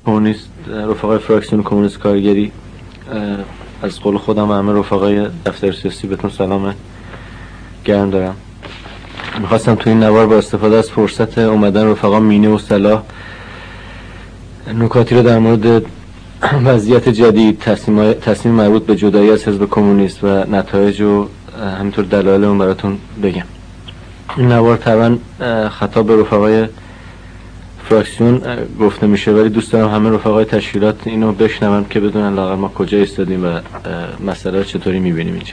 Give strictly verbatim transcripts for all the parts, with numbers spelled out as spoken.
کمونیست، رفقای فراکسیون کمونیست کارگری، از قول خودم و همه رفقای دفتر سیاسی بهتون سلام گرم دارم. میخواستم تو این نوار با استفاده از فرصت اومدن رفقا مینه و صلاح نکاتی رو در مورد وضعیت جدید، تصمیم تصمیم مربوط به جدایی از حزب کمونیست و نتایج و همینطور دلایل اون براتون بگم. این نوار طبعا خطاب به رفقای فراکسیون گفته میشه، ولی دوست دارم همه رفقای تشکیلات اینو بشنون که بدونن لااقل ما کجا ایستادیم و مسئله رو چطوری میبینیم اینجا.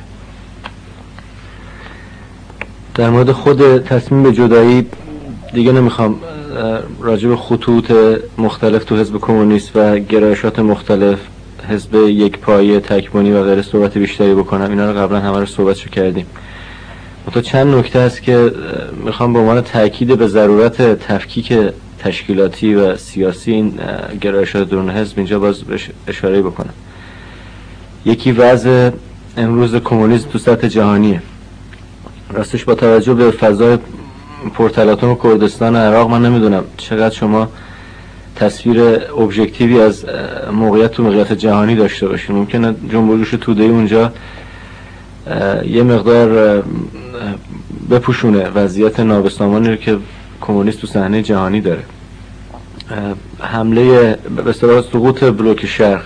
در مورد خود تصمیم به جدایی دیگه نمیخوام راجع به خطوط مختلف تو حزب کمونیست و گرایشات مختلف، حزب یک پایه، تکبونی و غیره صحبت بیشتری بکنم. اینا رو قبلا همه رو صحبتشو کردیم. تو چند نکته هست که میخوام به عنوان تاکید به ضرورت تفکیک تشکیلاتی و سیاسی این گرایشات درون حزب اینجا باز اشاره بکنم. یکی وضع امروز کمونیسم تو سطح جهانیه. راستش با توجه به فضای پرتلاطم کردستان عراق من نمیدونم چقدر شما تصویر ابژکتیوی از موقعیت تو موقعیت جهانی داشته باشید. ممکنه جنبش جوش توده‌ای اونجا یه مقدار بپوشونه وضعیت نابسامانی رو که کمونیست تو صحنه جهانی داره. حمله به اصطلاح سقوط بلوک شرق،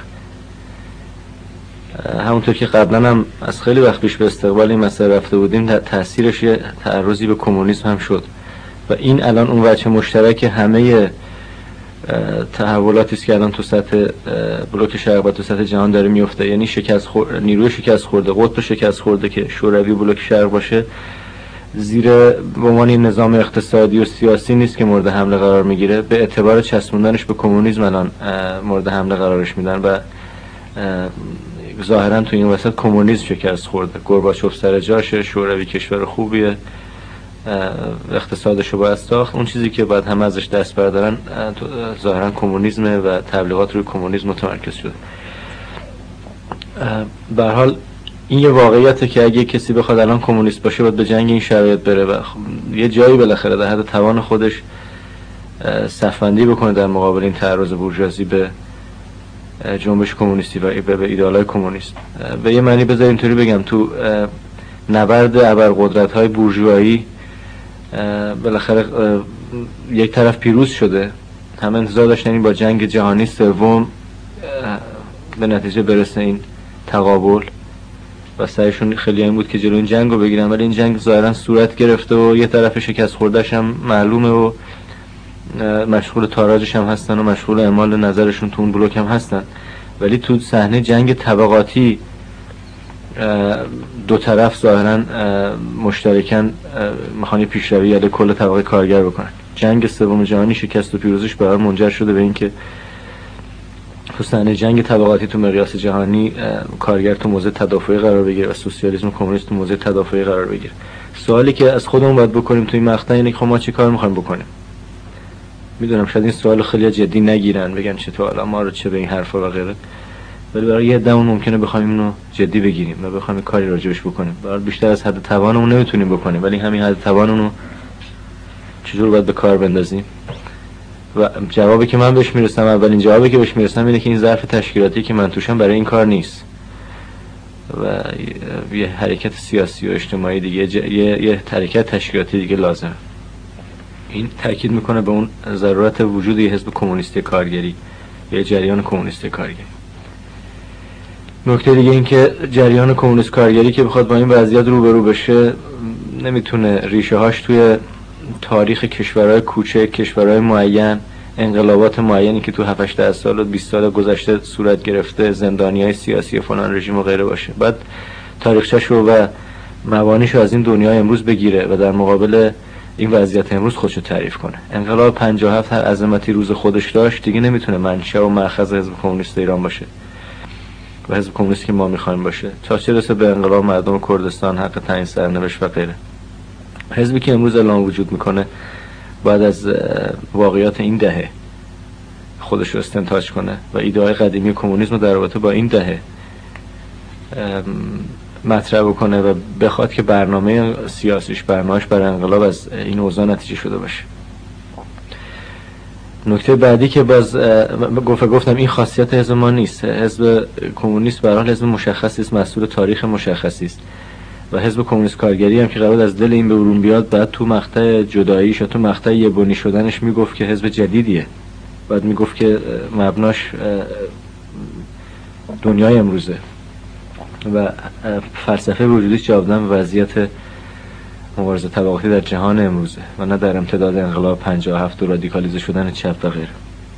همونطور که قبلا هم از خیلی وقت پیش به استقبال این مسئله رفته بودیم، تأثیرش یه تعرضی به کمونیسم هم شد و این الان اون وجه مشترک همه تحولاتی است که الان تو سطح بلوک شرق و تو سطح جهان داره میفته. یعنی شکست خور... نیروی شکست خورده، قطب شکست خورده که شوروی بلوک شرق باشه، زیر به عنوان نظام اقتصادی و سیاسی نیست که مورد حمله قرار میگیره، به اعتبار چسبوندنش به کمونیسم الان مورد حمله قرارش میدن و ظاهرا تو این وسط کمونیسم شکست خورده. گورباچوف سر جاشه، شوروی کشور خوبیه، اقتصادشو باید ساخت. اون چیزی که باید همه ازش دست بردارن ظاهرا کمونیسمه و تبلیغات روی کمونیسم متمرکز شده. به هر حال این یه واقعیته که اگه کسی بخواد الان کمونیست باشه باید به جنگ این شرایط بره و یه جایی بالاخره در حد توان خودش صف‌بندی بکنه در مقابل این تعرض بورژوازی به جنبش کمونیستی و به ایدئالای کمونیست. به یه معنی بذار اینطوری بگم، تو نبرد ابرقدرت‌های بورژوایی بالاخره یک طرف پیروز شده. همه انتظار داشتن با جنگ جهانی سوم به نتیجه برسه این تقابل و سعیشون خیلی این بود که جلوی این جنگ رو بگیرن، ولی این جنگ ظاهرا صورت گرفته و یه طرف شکست خورده‌ش هم معلومه و مشغول تاراجش هم هستن و مشغول اعمال نظرشون تو اون بلوک هم هستن. ولی تو صحنه جنگ طبقاتی دو طرف ظاهرا مشترکاً میخوان پیشروی علیه کل طبقه کارگر بکنن. جنگ سوم جهانی شکست و پیروزیش به هر منجر شده به اینکه تو صحنه جنگ طبقاتی تو مقیاس جهانی کارگر تو موضع تدافعی قرار بگیره و سوسیالیسم و کمونیسم تو موضع تدافعی قرار بگیره. سوالی که از خودمون باید بکنیم تو این مقطع اینه که خب ما چی کار میخوایم بکنیم؟ میدونم شاید این سوال خیلی جدی نگیرن، بگن چطور حالا ما رو چه به این حرفا و غیره، ولی برای یه عده‌مون ممکنه بخوایم اینو جدی بگیریم و بخوایم کاری راجبش بکنیم. برای بیشتر از حد توانمون نمیتونیم بکنیم، ولی همین حد توانمون رو چجور باید به کار بندازیم؟ و جوابی که من بهش میرسم، اولین جوابی که بهش میرسم اینه که این ظرف تشکیلاتی که من توشم برای این کار نیست و یه حرکت سیاسی و اجتماعی دیگه، ج... یه یه حرکت تشکیلاتی دیگه لازمه. این تاکید میکنه به اون ضرورت وجود یه حزب کمونیستی کارگری، یه جریان کمونیستی کارگری. نکته دیگه این که جریان کمونیست کارگری که بخواد با این وضعیت روبرو بشه نمیتونه ریشه هاش توی تاریخ کشورهای کوچک، کشورهای معین، انقلابات معینی که تو هفت هشت سال و بیست سال گذشته صورت گرفته، زندانیای سیاسی فلان رژیم و غیره باشه. بعد تاریخچه‌شو و مبانیشو از این دنیای امروز بگیره و در مقابل این وضعیت امروز خودشو تعریف کنه. انقلاب پنجاه و هفت هر عظمتی روز خودش داشت، دیگه نمیتونه منشأ و مأخذ حزب کمونیست ایران باشه و حزب کمونیستی که ما میخوایم باشه. تا چه رسه به انقلاب مردم کردستان، حق تعیین سرنوشت و غیره. حزبی که امروز الان وجود میکنه بعد از واقعیات این دهه خودش رو استنتاج کنه و ایده‌های قدیمی کمونیسم در رابطه با این دهه مطرح بکنه و بخواد که برنامه سیاسیش، برنامه‌اش برای انقلاب از این اوضاع نتیجه شده باشه. نکته بعدی که باز گفت گفتم این خاصیت حزب ما نیست. حزب کمونیست به هر حال حزب مشخصی است، مسئول تاریخ مشخصی است و حزب کمونیست کارگری هم که قرار از دل این به برون بیاد بعد تو مقطع جداییش و تو مقطع یبنی شدنش میگفت که حزب جدیدیه، بعد میگفت که مبناش دنیای امروزه و فلسفه وجودیش جوابدهن به وضعیت مبارزه طبقاتی در جهان امروزه و نه در امتداد انقلاب پنجاه و هفت و رادیکالیزه شدن چپ و غیره.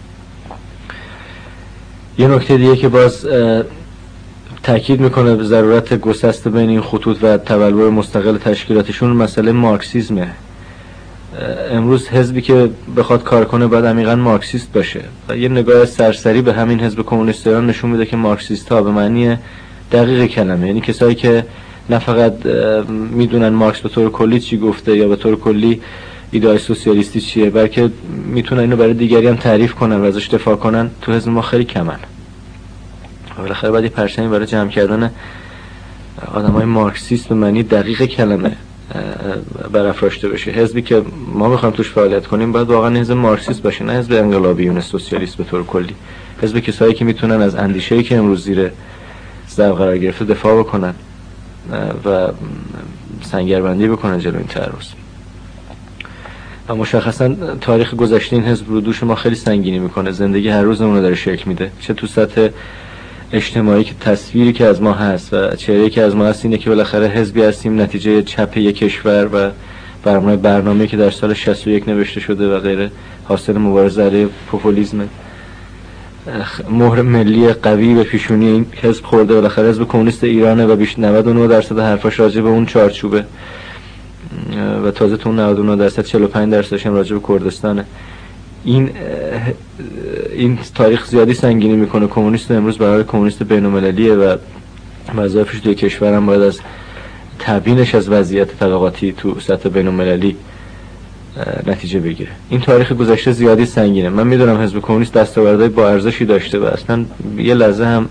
یه نکته دیگه که باز تاکید میکنه به ضرورت گسست بین این خطوط و تبلور مستقل تشکیلاتشون مسئله مارکسیسمه. امروز حزبی که بخواد کار کنه باید عمیقاً مارکسیست باشه و یه نگاه سرسری به همین حزب کمونیست ایران نشون میده که مارکسیست ها به معنی دقیق کلمه، یعنی کسایی که نه فقط میدونن مارکس به طور کلی چی گفته یا به طور کلی ایده سوسیالیستی چیه، بلکه میتونن اینو برای دیگری هم تعریف کنن و ازش دفاع کنن، تو حزب ما خیلی کمن. بالاخره باید پرچمی برای جمع کردن آدمای مارکسیست به معنی دقیق کلمه برافراشته بشه. حزبی که ما میخوایم توش فعالیت کنیم باید واقعا حزب مارکسیست باشه، نه حزب انقلابیون سوسیالیست به طور کلی. حزب کسایی که میتونن از اندیشه‌ای که امروز زیر ضرب قرار گرفته دفاع بکنن و سنگربندی بکنن جلوی این تعرض. و مشخصا تاریخ گذشته این حزب رو دوش ما خیلی سنگینی میکنه، زندگی هر روزمون رو داره شکل میده، چه تو سطح اجتماعی که تصویری که از ما هست و چهره‌ای که از ما هست اینه که بالاخره حزبی هستیم نتیجه چپ یک کشور و برنامه برنامه‌ای که در سال شصت و یک نوشته شده و غیره حاصل مبارزه علیه پوپولیسم. مهر ملی قوی به پیشونی این حزب خورده، بالاخره حزب کمونیست ایرانه و بیش نود و نه درصد حرفاش راجع به اون چارچوبه و تازه تو نود و نه درصد چهل و پنج درصدش هم راجع به کردستانه. این این تاریخ زیادی سنگینی میکنه. کمونیست امروز برای کمونیست بین‌المللیه و وظایفش توی کشور هم باید از تبیینش از وضعیت طبقاتی تو سطح بین‌المللی نتیجه بگیره. این تاریخ گذشته زیادی سنگینه. من میدونم حزب کمونیست دستاوردهای با ارزشی داشته و اصلا یه لحظه هم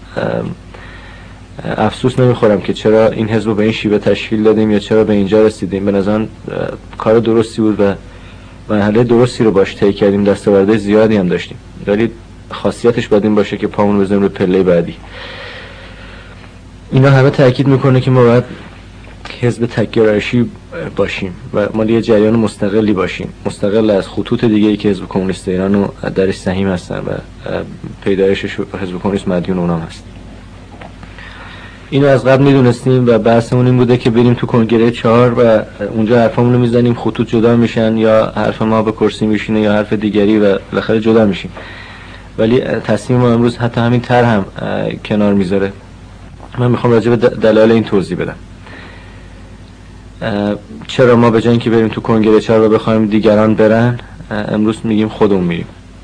افسوس نمیخورم که چرا این حزب به این شیوه تشکیل دادیم یا چرا به اینجا رسیدیم. به نظرم کار درستی بود و مرحله درستی رو باش طی کردیم، دستاوردهای زیادی هم داشتیم، ولی خاصیتش باید این باشه که پامون بزنیم رو پله بعدی. اینا همه تاکید میکنه که ما باید حزب تک‌گرایشی باشیم و ما یه جریان مستقلی باشیم، مستقل از خطوط دیگه ای که حزب کمونیست ایران رو درش سهیم هستن و پیدایشش حزب کمونیست مدیون اونام هست. اینو از قبل میدونستیم و بحثمون این بوده که بریم تو کنگره چهار و اونجا حرفامون رو میزنیم، خطوط جدا میشن یا حرف ما به کرسی میشینه یا حرف دیگری و بالاخره جدا میشیم. ولی تصمیم ما امروز حتی همین تر هم کنار میذاره. من میخوام راجع به دلایل این توضیح بدم. چرا ما به جای اینکه بریم تو کنگره چهار و بخوایم دیگران برن، امروز میگیم خودمون میریم.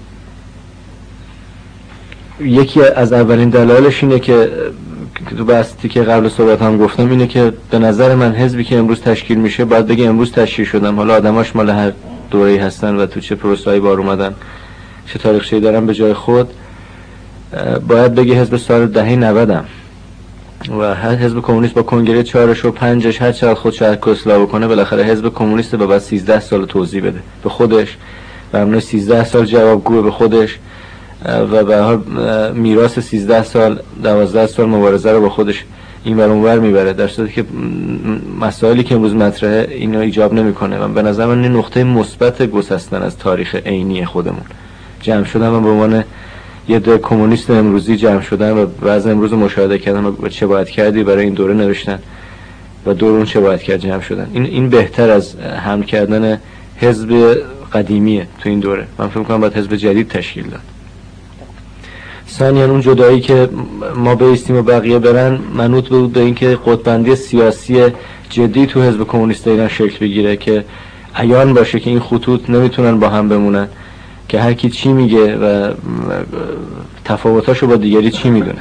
یکی از اولین دلایلش اینه که تو بحثی که قبل صحبت هم گفتم اینه که به نظر من حزبی که امروز تشکیل میشه باید بگه امروز تشکیل شدم، حالا آدماش مال هر دوره‌ای هستن و تو چه پروسه‌ای بار اومدن، چه تاریخچه‌ای دارن به جای خود، باید بگه حزب سال دهه نودم و هر حزب کمونیست با کنگره چهارش و پنجش هر چقدر خودش رو اصلاح بکنه بالاخره حزب کمونیست با بعد سیزده سال توضیح بده به خودش و همون سیزده سال جوابگو به خودش و به هر میراث سیزده سال دوازده سال مبارزه رو با خودش این ور اون ور میبره، در صورتی که مسائلی که امروز مطرحه اینو ایجاب نمیکنه. و به نظر من این نقطه مثبت گسستن از تاریخ عینی خودمون، جمع شدن و به عنوان یه دو کمونیست امروزی جمع شدن و وضع امروز رو مشاهده کردن و چه باید کردی برای این دوره نوشتن و دور اون چه باید کرد جمع شدن. این این بهتر از حمل کردن حزب قدیمیه تو این دوره. من فکر می‌کنم باید حزب جدید تشکیل داد. ثانیاً اون جدایی که ما بایستیم و بقیه برن منوط بود به اینکه قطب‌بندی سیاسی جدی تو حزب کمونیست ایران شکل بگیره که عیان باشه که این خطوط نمیتونن با هم بمونن، که هر کی چی میگه و تفاوتاشو با دیگری چی میدونه.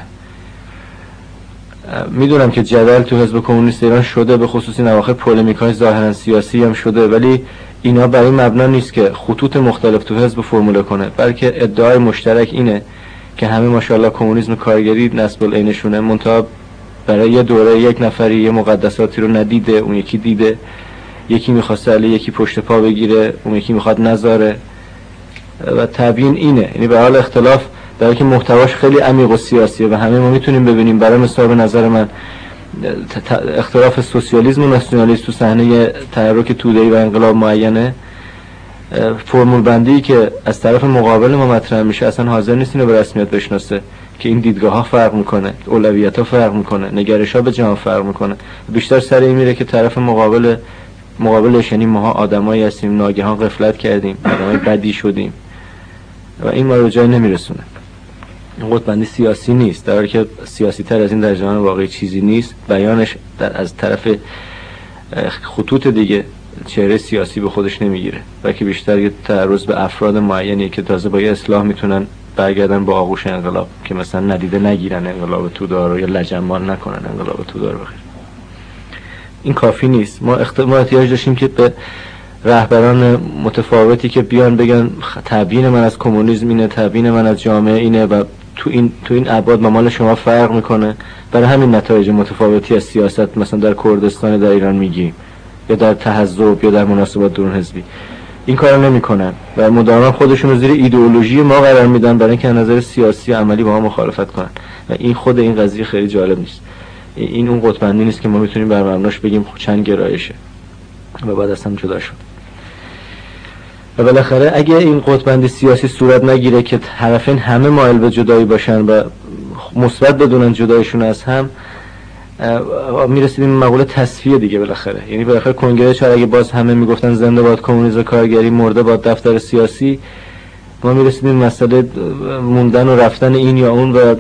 میدونم که جدل تو حزب کمونیست ایران شده، به خصوص این اواخر پولمیک‌های ظاهرا سیاسی هم شده، ولی اینا برای مبنا نیست که خطوط مختلف تو حزب فرموله کنه، بلکه ادعای مشترک اینه که همه ماشاءالله کمونیسم کارگری نسب العینشونه، منتها برای یه دوره یک نفری یه مقدساتی رو ندیده، اون یکی دیده، یکی میخواسته علی یکی پشت پا بگیره، اون یکی میخواد نذاره و تبیین اینه. یعنی به حال اختلاف در حالی که محتواش خیلی عمیق و سیاسیه و همه ما میتونیم ببینیم. برای مثال به نظر من اختلاف سوسیالیسم و ناسیونالیسم تو صحنه تحرک توده‌ای و انقلاب معینه، فرمول بندی که از طرف مقابل ما مطرح میشه اصلا حاضر نیست اینو به رسمیت بشناسه که این دیدگاه ها فرق میکنه، اولویت ها فرق میکنه، نگرش ها به جهان فرق میکنه. بیشتر سر این میره که طرف مقابل مقابلش، یعنی ماها آدمایی هستیم ناگهان غفلت کردیم، آدمای بدی شدیم و این ما رو جای نمیرسونه. قطب‌بندی سیاسی نیست، در حالی که سیاسی تر از این در جهان واقعی چیزی نیست. بیانش در از طرف خطوط دیگه چهره سیاسی به خودش نمیگیره، بلکه بیشتر یه تعرض به افراد معینی که تازه با یه اصلاح میتونن برگردن با آغوش انقلاب، که مثلا ندیده نگیرن انقلاب توده رو یا لجنبال نکنن انقلاب توده رو بخیر. این کافی نیست. ما, اخت... ما احتیاج داشتیم که به رهبران متفاوتی که بیان بگن تبیین من از کمونیسم اینه، تبیین من از جامعه اینه و تو این تو این ابعاد با مال شما فرق میکنه. برای همین نتایج متفاوتی از سیاست مثلا در کردستان در ایران میگیم، یا در تحزب یا در مناسبات درون حزبی. این کارو نمیکنن و مداوما خودشون رو زیر ایدئولوژی ما قرار میدن برای اینکه از نظر سیاسی عملی با ما مخالفت کنن و این خود این قضیه خیلی جالب نیست. این اون قطب‌بندی نیست که ما میتونیم بر مبناش بگیم چند گرایشه و بعد از هم جدا شد. و بالاخره اگه این قطب‌بندی سیاسی صورت نگیره که طرفین همه مایل به جدایی باشن و مثبت بدونن جدایشون از هم، میرسیدیم مقوله تصفیه دیگه بالاخره. یعنی بالاخره کنگره چهار اگه باز همه میگفتن زنده باد کمونیسم کارگری، مرده باد دفتر سیاسی، ما میرسیدیم مسئله موندن و رفتن این یا اون و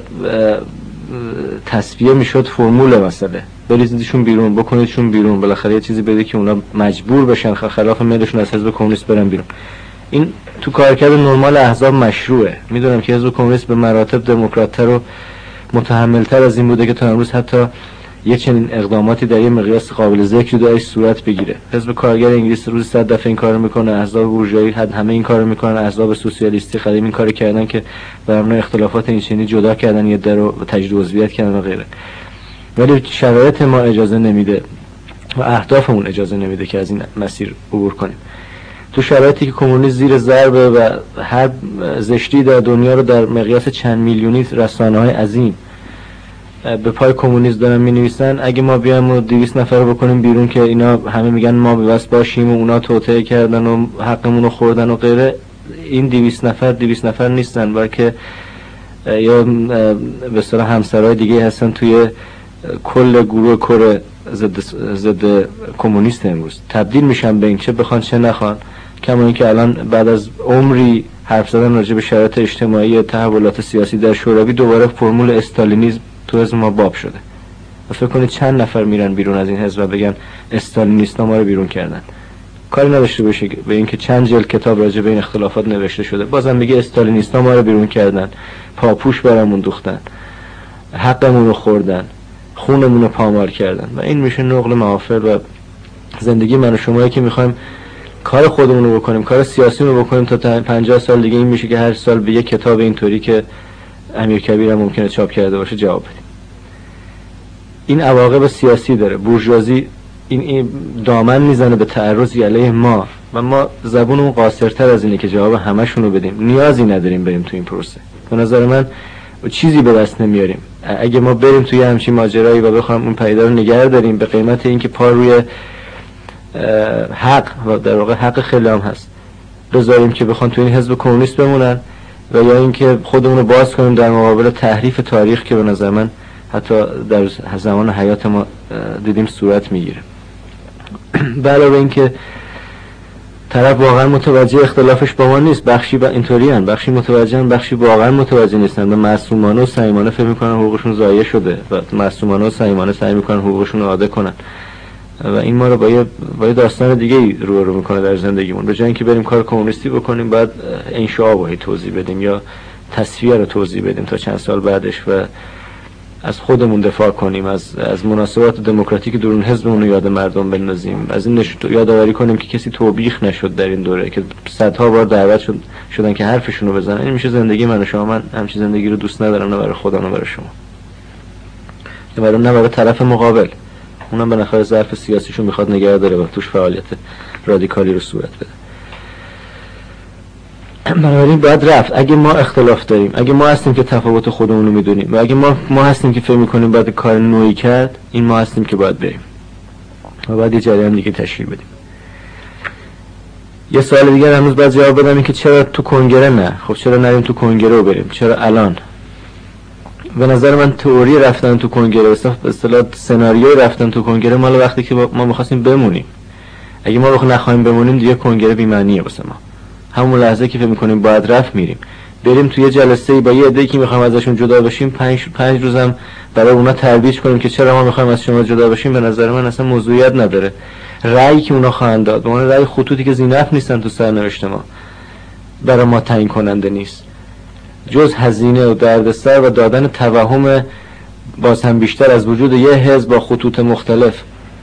تصفیه میشد فرمول مسئله. بریزیدشون بیرون، بکنیدشون بیرون، بالاخره یه چیزی بده که اونا مجبور بشن خلاف میلشون از حزب کمونیست برن بیرون. این تو کارکرد نرمال احزاب مشروعه. میدونم که حزب کمونیست به مراتب دموکرات‌تر و متحمل‌تر از این بوده که تا امروز حتی یه چنین اقداماتی در یه مقیاس قابل ذکری داشت صورت بگیره. حزب کارگر انگلیس روز صد دفعه این کارو میکنه، احزاب بورژوایی حد همه این کارو میکنن، احزاب سوسیالیستی قدیم این کارو کردن که بر مبنای اختلافات این چنینی جدا کردن یه در رو تجدید عضویت کردن و غیره. ولی شرایط ما اجازه نمیده و اهدافمون اجازه نمیده که از این مسیر عبور کنیم. تو شرایطی که کمونیسم زیر ضربه و هر زشتی در دنیا رو در مقیاس چند میلیونی رسانه‌های عظیم به پای کمونیسم دارن می‌نویسن، اگه ما بیایم و دویست نفر رو بکنیم بیرون که اینا همه میگن ما بس باشیم و اونا توطئه کردن و حقمون رو خوردن و غیره، این دویست نفر دویست نفر نیستن، بلکه یا به اصطلاح همسرای دیگه هستن توی کل گروه کره ضد ضد کمونیست امروز. تبدیل میشن به این چه بخوان چه نخوان. کما اینکه الان بعد از عمری حرف زدن راجع به شرایط اجتماعی تحولات سیاسی در شوروی، دوباره فرمول استالینیسم تو حزب ما باب شده. و فکر کنید چند نفر میرن بیرون از این حزب و بگن استالینیستا ما رو بیرون کردن. کاری نداشته باشه به اینکه چند جلد کتاب راجع به این اختلافات نوشته شده، بازم میگه استالینیستا ما رو بیرون کردن، پاپوش برامون دوختن، حقمون رو خوردن، خونمون رو پامال کردن. و این میشه نقل محافل و زندگی من و شمایی که میخوایم کار خودمون رو بکنیم، کار سیاسی رو بکنیم تا پنجاه سال دیگه. این میشه که هر سال به یک کتاب اینطوری که امیرکبیر هم ممکنه چاپ کرده باشه جواب بدیم. این عواقب سیاسی داره. بورژوازی این, این دامن میزنه به تعرض علیه ما و ما زبونمون قاصرتر از اینه که جواب همشون رو بدیم. نیازی نداریم بریم تو این پروسه. به نظر من چیزی به دست نمیاریم اگه ما بریم توی همچین ماجرایی و بخوایم اون پیدا رو نگه داریم به قیمت اینکه پا روی حق و در واقع حق خیلی هم هست بذاریم که بخوان توی این حزب کمونیست بمونن، و یا اینکه خودمون رو باز کنیم در مقابل تحریف تاریخ که به نظر من حتی در زمان حیات ما دیدیم صورت میگیره. علاوه اینکه طرف واقعا متوجه اختلافش با ما نیست، بخشی با اینطوری ان، بخشی متوجهن، بخشی واقعا متوجه نیستن و معصومانه و صمیمانه فکر میکنن حقوقشون ضایع شده و معصومانه و صمیمانه سعی میکنن حقوقشون رو ادا کنن و این ما رو با یه با یه داستان دیگه ای رو رو میکنه در زندگیمون. به جای اینکه بریم کار کمونیستی بکنیم بعد انشاء رو توضیح بدیم یا تصفیه رو توضیح بدیم تا چند سال بعدش و از خودمون دفاع کنیم، از از مناسبات دموکراتیک درون حزبمون رو یاد مردم بندازیم، از این یادآوری کنیم که کسی توبیخ نشد در این دوره که صدها بار دعوت شد شدن که حرفشون رو بزنن. این میشه زندگی من و شما. من همچین زندگی رو دوست ندارم، نه برای خودم نه برای شما، نه برای نه برای طرف مقابل. اونم بالاخره ظرف سیاسیشو میخواد نگه داره و توش فعالیت رادیکالی رو صورت بده. بنابراین باید رفت. اگه ما اختلاف داریم، اگه ما هستیم که تفاوت خودمون رو میدونیم و اگه ما ما هستیم که فکر میکنیم باید کار نوعی کرد، این ما هستیم که باید بریم و باید یه جریان دیگه تشکیل بدیم. یه سوال دیگه هنوز باید جواب بدم، این که چرا تو کنگره نه؟ خب چرا نریم تو کنگره رو بریم؟ چرا الان؟ به نظر من تئوری رفتن تو کنگره، به اصطلاح سناریوی رفتن تو کنگره مال وقتی که ما می‌خواستیم بمونیم. اگه ما بخوایم نخوایم بمونیم دیگه کنگره بی معنیه واسه ما. همون لحظه که فکر می‌کنیم باید رفت میریم. بریم توی جلسه‌ای با یه عده‌ای که می‌خوایم ازشون جدا بشیم، پنج پنج روزم برای اونا ترویج کنیم که چرا ما می‌خوایم از شما جدا بشیم، به نظر من اصلا موضوعیت نداره. رأیی که اونا خواهند داد، اون رأی خطوطی که زینف نیستن تو سرنوشت ما، برای ما تعیین کننده نیست. جز هزینه و دردسر و دادن توهم باز هم بیشتر از وجود یه حزب با خطوط مختلف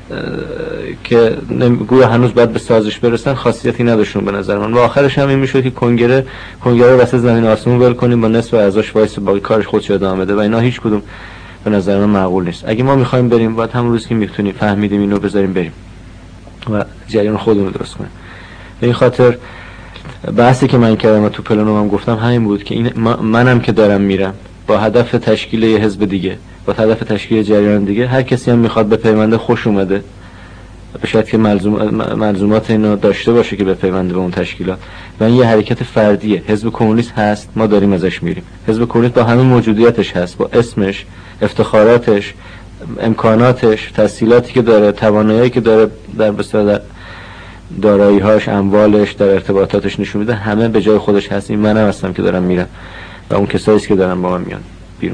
که گویا هنوز باید به سازش برسن، خاصیتی نداشتون به نظر من. و آخرش هم این میشد که کنگره کنگره واسه زمین آسمون ول کنیم با نصف اعضاش وایس باقی کارش خودش ادامه بده و اینا هیچ کدوم به نظر من معقول نیست. اگه ما میخوایم بریم باید همون روز که میتونیم فهمیدیم اینو بذاریم بریم و جریان خودمون رو درست کنیم. به این خاطر بحثی که من کردم و تو پلنوم هم گفتم همین بود که این منم که دارم میرم با هدف تشکیل یه حزب دیگه، با هدف تشکیل جریان دیگه. هر کسی هم میخواد به پیونده خوش اومده، به شرطی که ملزوم ملزومات اینو داشته باشه که به پیونده به اون تشکیلات. و این یه حرکت فردیه. حزب کمونیست هست، ما داریم ازش میریم. حزب کمونیست با همین موجودیتش هست، با اسمش، افتخاراتش، امکاناتش، تسهیلاتی که داره، توانایی‌ای که داره در بسیار دارایی‌هاش، اموالش، در ارتباطاتش نشون میده، همه به جای خودش هست. این منم هستم که دارم میرم و اون کسایی که دارن با من میان بیرون.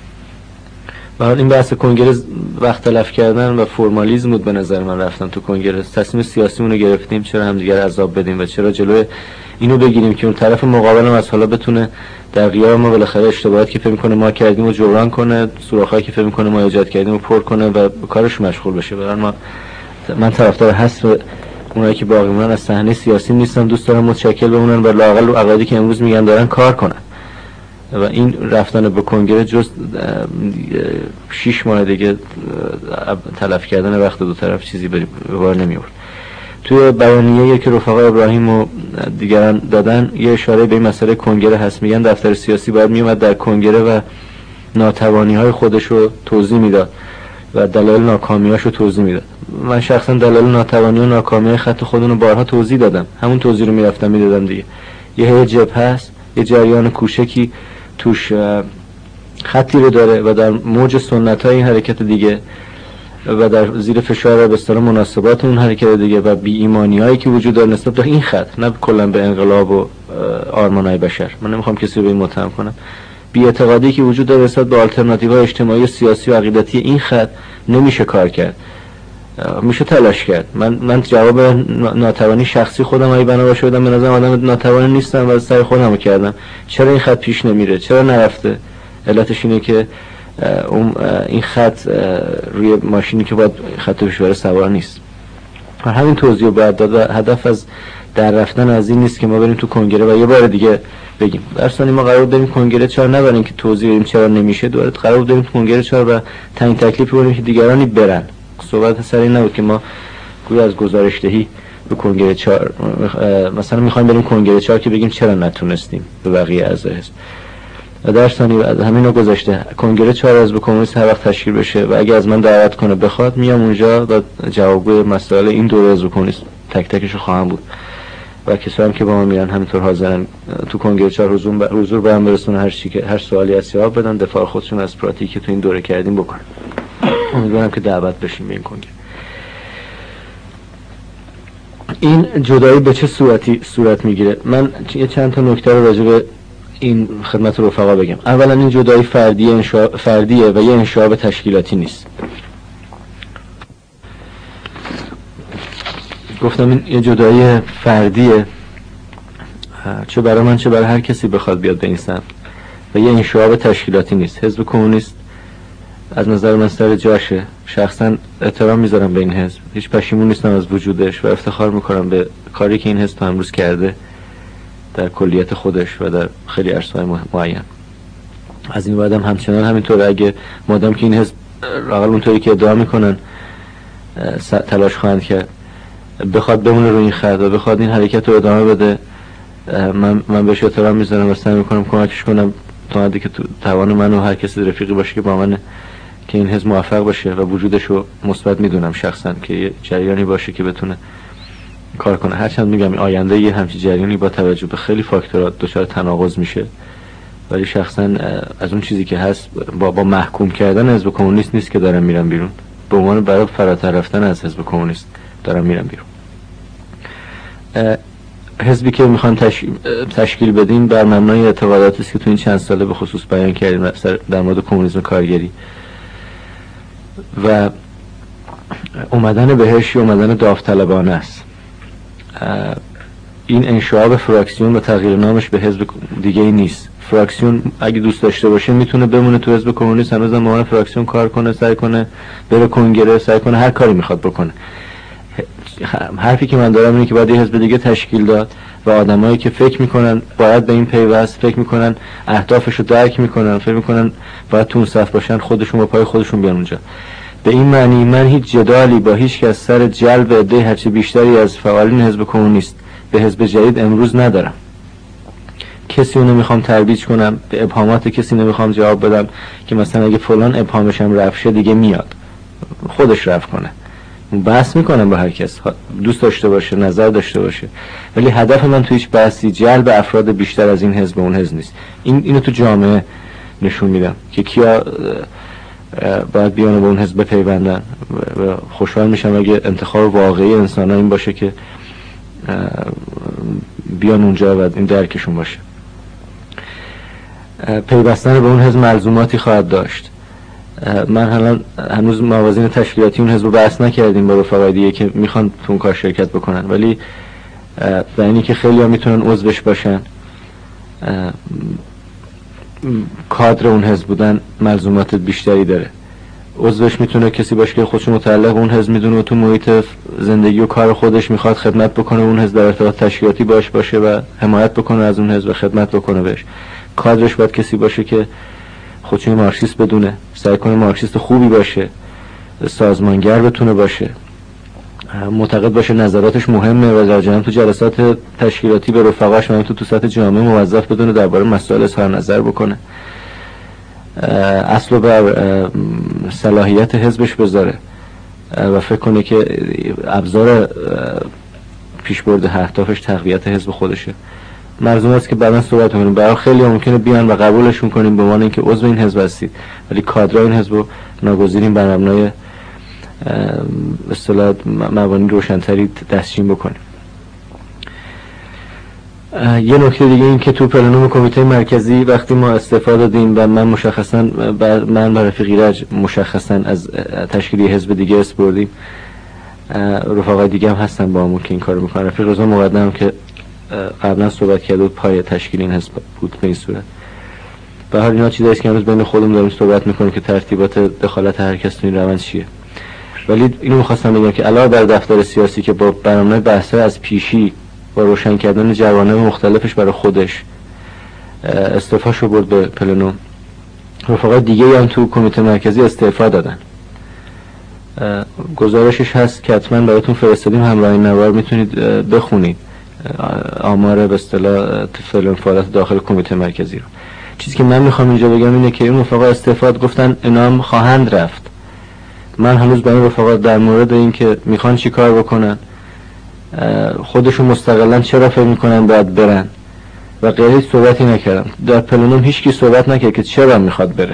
و این بحث کنگره وقت تلف کردن و فرمالیسم بود به نظر من رفتن تو کنگره. تصمیم سیاسیمون رو گرفتیم، چرا همدیگه رو عذاب بدیم و چرا جلوی اینو بگیریم که اون طرف مقابل هم از حالا بتونه در غیاب ما بالاخره اشتباهاتی که فکر می‌کنه ما کردیم رو جبران کنه، سوراخایی که فکر می‌کنه ما ایجاد کردیم رو پر کنه و به کارش مشغول بشه. برای ما من طرفدار حذف اونایی که باقی موندن از صحنه سیاسی نیستم. دوست دارم متشکل بمونن و لااقل عقایدی که امروز میگن دارن کار کنن. و این رفتن به کنگره جز شش ماه دیگه تلف کردن وقت دو طرف چیزی به بار نمی آورد. توی بیانیه‌ای که رفقا ابراهیم و دیگران دادن یه اشاره به این مسئله کنگره هست. میگن دفتر سیاسی باید میومد در کنگره و ناتوانی‌های خودش رو توضیح میداد و دلایل ناکامی‌هاش رو توضیح میداد. من شخصا دلایل ناتوانی و ناکامی خط خودمون رو بارها توضیح دادم. همون توضیح رو میرفتم میدادم دیگه. یه هیئت جبهه هست، یه جریان کوچکی توش خطی رو داره و در موج سنت‌های این حرکت دیگه و در زیر فشار به اصطلاح مناسبات اون حرکت دیگه و بی ایمانیایی که وجود داره نسبت به این خط، نه کلا به انقلاب و آرمان‌های بشر. من نمیخوام کسی رو به این متهم کنم. بی اعتقادی که وجود داره نسبت به آلترناتیوهای اجتماعی، سیاسی و عقیدتی این خط نمیشه کار کرد. میشه تلاش کرد. من من جواب ناتوانی شخصی خودم اگه بنا باشه بدم، به نظرم آدم ناتوانی نیستم و سعی خودمو کردم. چرا این خط پیش نمیره؟ چرا نرفته؟ علتش اینه که اون این خط روی ماشینی که باید خط پیش بره سوار نیست. همین توضیح باید داد و هدف از در رفتن از این نیست که ما بریم تو کنگره و یه بار دیگه بگیم در ثانی ما قرار بریم کنگره چهار، نبریم که توضیح بدیم چرا نمیشه. دوباره قرار بریم تو کنگره چهار و تعیین تکلیف کنیم که دیگرانی برن. صحبت سر این نبود که ما گویا از گزارشدهی به کنگره چهار مثلا میخوایم بریم کنگره چهار که بگیم چرا نتونستیم به بقیه اعضا حزب. و در ثانی همین رو گذاشته کنگره چهار از به کمونیست هر وقت تشکیل بشه و اگه از من دعوت کنه بخواد میام اونجا و جوابگوی مسائل این دوره از کمونیست تک تکش رو خواهم بود و کسایی هم که با ما میرن همینطور حاضرن تو کنگره چهار حضور حضور به هم برسونه، هر چی که هر سوالی از جواب بدن، دفاع خودشون از پراتیکی که تو این دوره کردیم بکنن. امیدوارم که دعوت بشیم به این کنگره. این جدایی به چه صورتی صورت میگیره؟ من یه چند تا نکته رو راجع به این خدمت رفقا بگم. اولا این جدایی فردیه انشا... فردیه و یه انشعاب تشکیلاتی نیست. گفتم این یه جدایی فردیه، چه برای من چه برای هر کسی بخواد بیاد به این سمت، و یه انشعاب تشکیلاتی نیست. حزب کمونیست از نظر من سر جاشه. شخصا احترام میذارم به این حزب، هیچ پشیمون نیستم از وجودش و افتخار میکنم به کاری که این حزب تا امروز کرده در کلیت خودش و در خیلی عرصه‌های معین. از این بعدم همچنان همینطور اگه مادام که این حزب راقل اونطوری که ادعا میکنن تلاش خواهند کرد بخواد بمونه روی این خط و بخواد این حرکت رو ادامه بده من من بهش احترام میذارم و سعی میکنم کمکش کنم تا حدی که تو توان من و هر کسی رفیقی باشه که با من که این حزب موفق باشه و وجودش رو مثبت میدونم شخصا که یه جریانی باشه که بتونه کار کنه. هرچند میگم آینده یه همچین جریانی با توجه به خیلی فاکتورات دچار تناقض میشه، ولی شخصا از اون چیزی که هست با با محکوم کردن حزب کمونیست نیست که دارم میرم بیرون، به عنوان برای فراتر رفتن از حزب کمونیست دارم میرم بیرون. حزبی که میخوان تش... تشکیل بدیم بر مبنای اعتقاداتی است که تو این چند ساله به خصوص بیان کردیم در مورد کمونیسم کارگری و اومدن بهش اومدن داوطلبانه است. این انشعاب فراکسیون و تغییر نامش به حزب دیگه ای نیست. فراکسیون اگه دوست داشته باشه میتونه بمونه تو حزب کمونیست، هنوز هم به فراکسیون کار کنه، سعی کنه بره کنگره، سعی کنه هر کاری میخواد بکنه. حرفی که من دارم اینه که باید یه حزب دیگه تشکیل داد و آدمایی که فکر میکنن باید به این پیوست، فکر میکنن اهدافشو درک میکنن، فکر میکنن باید تو اون صف باشن، خودشون با پای خودشون بیان اونجا. به این معنی من هیچ جدالی با هیچ کس سر جلب عده هرچه بیشتری از فعالین حزب کمونیست به حزب جدید امروز ندارم. کسی رو نمیخوام ترویج کنم، به ابهامات کسی نمیخوام جواب بدم که مثلا اگه فلان ابهامش هم رفت شه دیگه میاد خودش رفت کنه. بحث میکنم با هر کس دوست داشته باشه، نظر داشته باشه، ولی هدف من تو هیچ بحثی جلب افراد بیشتر از این حزب اون حزب نیست. این اینو تو جامعه نشون میدم که کیا باید بیان به اون حزب بپیوندن و خوشحال میشم اگه انتخاب واقعی انسان‌ها این باشه که بیان اونجا و این درکشون باشه. پیوستن به اون حزب ملزوماتی خواهد داشت. من حالا هنوز موازین تشکیلاتی اون حزب رو بحث نکردیم با رفقای دیگه که میخوان تو اون کار شرکت بکنن، ولی و اینی که خیلی ها میتونن عضوش باشن، کادر اون حزب بودن ملزومات بیشتری داره. عضوش میتونه کسی باشه که خودش متعلق اون حزب میدونه و تو محیط زندگی و کار خودش میخواد خدمت بکنه، اون حزب در ارتباط تشکیلاتی باش باشه و حمایت بکنه از اون حزب و خدمت بکنه بهش. کادرش باید کسی باشه که خودش مارکسیست بدونه، سعی کنه مارکسیست خوبی باشه، سازمانگر بتونه باشه، معتقد باشه نظراتش مهمه و در جناب تو جلسات تشکیلاتی به رفقاش و تو تو سطح جامعه موظف بدونه درباره مسائل اظهار نظر بکنه، اصل بر صلاحیت حزبش بذاره و فکر کنه که ابزار پیشبرد اهدافش تقویت حزب خودشه. مرزوم است که بعداً صحبت کنیم. برای خیلی ممکنه بیان و قبولشون کنیم به معنی اینکه عضو این حزب هستید، ولی کادرای این حزب رو ناگزیریم بر مبنای به اصطلاح مبانی روشن‌تری دستچین بکنیم. یه نکته دیگه این که تو پلنوم کمیته مرکزی وقتی ما استعفا دادیم و من مشخصا من و رفیق ایرج مشخصا از تشکیل حزب دیگه اسپردیم، رفقای دیگه هم هستن با همون که این کارو میکنن. رفیق رضا مقدم که قبلا صحبت کرده بود پای تشکیل این حزب بود به این صورت. به هر اینا چیزی است که امروز بین خودمون داریم صحبت میکنیم که ترتیبات دخالت هر کس تو این روند چیه. ولی اینو می‌خواستم بگم که علاوه بر دفتر سیاسی که با برنامه بحث از پیشی با روشن کردن جوانب مختلفش برای خودش استعفاشو برد به پلنوم، رفقای دیگه هم تو کمیته مرکزی استعفا دادن. گزارشش هست که حتما براتون فرستادیم، همراه این نوار میتونید بخونید آمار به اصطلاح فعل فعالیت داخل کمیته مرکزی رو. چیزی که من میخوام اینجا بگم اینه که این رفقا استعفا گفتن اینا هم خواهند رفت. من هنوز با این رفقا در مورد این که میخوان چی کار بکنن، خودشون مستقلا چرا فکر میکنن باید برن و غیره صحبتی نکردم. در پلنوم هیچ کی صحبت نکرد که چرا میخواد بره،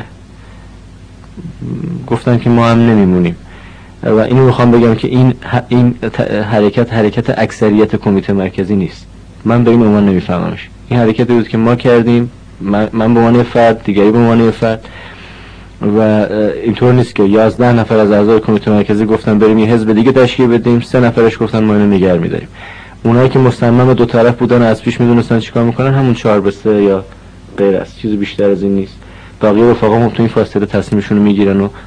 گفتن که ما هم نمیمونیم. و اینو میخوام بگم که این این حرکت حرکت اکثریت کمیته مرکزی نیست. من به این عنوان نمیفهممش. این حرکتی بود که ما کردیم، من, من به عنوان فرد، دیگری به عنوان فرد، و اینطور نیست که یازده نفر از اعضای کمیته مرکزی گفتن بریم یه حزب دیگه تشکیل بدیم، سه نفرش گفتن ما اینو نگه می‌داریم. اونایی که مصمم دو طرف بودن از پیش میدونستن چیکار میکنن همون چهار به سه یا غیر است، چیز بیشتر از این نیست. بقیه رفقا هم تو این فاصله تصمیمشون رو میگیرن و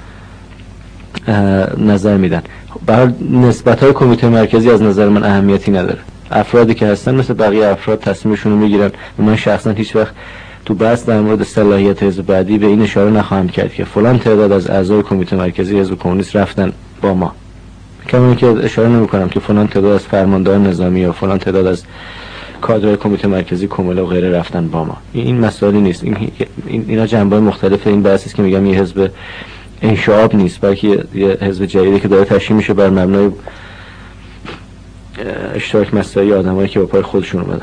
نظر میدن. به نسبت‌های کمیته مرکزی از نظر من اهمیتی نداره. افرادی که هستن مثل بقیه افراد تصمیمشون رو میگیرن و من شخصا هیچ وقت تو بحث در مورد صلاحیت حزب بعدی به این اشاره نخواهم کرد که فلان تعداد از اعضای کمیته مرکزی حزب کمونیست رفتن با ما. کما اینکه اشاره نمی‌کنم که فلان تعداد از فرماندهان نظامی یا فلان تعداد از کادرهای کمیته مرکزی کمله و غیره رفتن با ما. این مسائلی نیست. این اینا جنبه‌های مختلف این بحثی است که میگم یه حزب انشعاب نیست، بلکه یه حزب جدیدی که داره تشکیل میشه بر مبنای اشتراک مساعی آدمایی که با پای خودشون اومدن.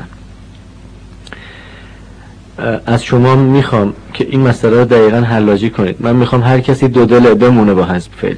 از شما میخوام که این مسئله رو دقیقاً حلاجی کنید. من میخوام هر کسی دو دله بمونه با حزب فعلی.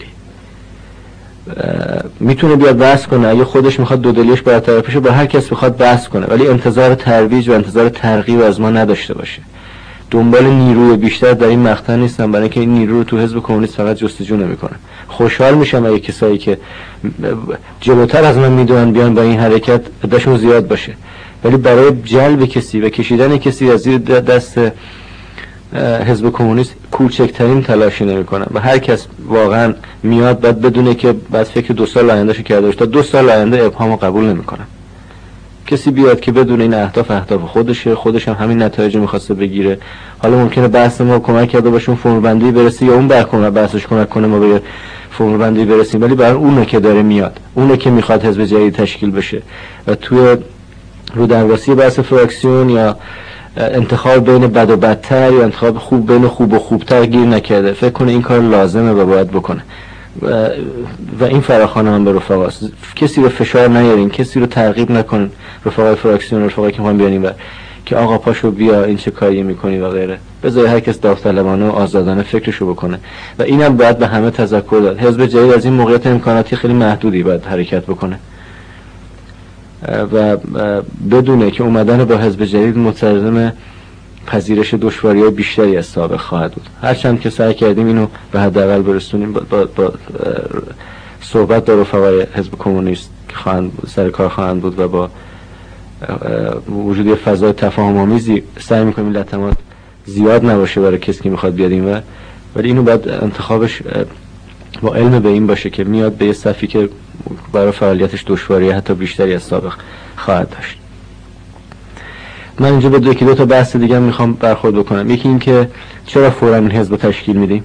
میتونه بیاد بحث کنه، اگه خودش میخواد دو دلیش برطرف بشه با هر کس بخواد بحث کنه، ولی انتظار ترویج و انتظار ترغیب از ما نداشته باشه. دنبال نیروی بیشتر در این مقطع نیستم، برای اینکه این نیرو رو تو حزب کمونیست فقط جستجو نمیکنه. خوشحال میشم اگه کسایی که جلوتر از من میدونن بیان با این حرکت عدهشون زیاد باشه، ولی برای جلب کسی و کشیدن کسی از زیر دست حزب کمونیست کوچکترین تلاشی نمیکنن و هر کس واقعا میاد بعد بدونه که بعد فکر دو سال آیندهشو کرده باشه، تا دو سال آینده ابهامو قبول نمیکنن. کسی بیاد که بدون این اهداف اهداف خودشه، خودش هم همین نتایج میخواسته بگیره. حالا ممکنه بحث ما کمک کرده باشه اون فرم بندی برسه یا اون برکنه بحثش کمک کنه ما به فرم بندی برسیم، ولی برای اونه که داره میاد، اونه که میخواد حزب جدید تشکیل بشه و توی رو درواسی بحث فراکسیون یا انتخاب بین بد و بدتر یا انتخاب خوب بین خوب و خوبتر گیر نکرده. فکر کنه این کار لازمه و باید بکنه و, و این فراخوان هم به رفقاست. کسی رو فشار نیارین، کسی رو ترغیب نکنین، رفقای فراکسیون رفقایی که میخوان بیارین و که آقا پاشو بیا این چه کاری میکنی و غیره. بذار هر کس داوطلبانه و آزادانه فکرشو بکنه و اینم باید به همه تذکر داد. حزب جدید از این موقعیت امکاناتی خیلی محدودی باید حرکت بکنه و بدونه که اومدن با حزب جدید مستلزم پذیرش دشواری‌های بیشتری از سابق خواهد بود. هرچند که سعی کردیم اینو به حداقل برسونیم با, با, با صحبت با رفقای حزب کمونیست که خواهند سر کار خواهند بود و با وجود یه فضای تفاهم آمیزی سعی می‌کنیم لطمات زیاد نباشه برای کسی که میخواد بیاد این و ولی اینو باید انتخابش با علم به این باشه که میاد به یه صفی که برای فعالیتش دشواری حتی بیشتری از سابق خواهد داشت. من اینجا به دو, دو تا بحث دیگه میخوام برخورد بکنم. یکی این که چرا فوراً این حزب تشکیل میدیم.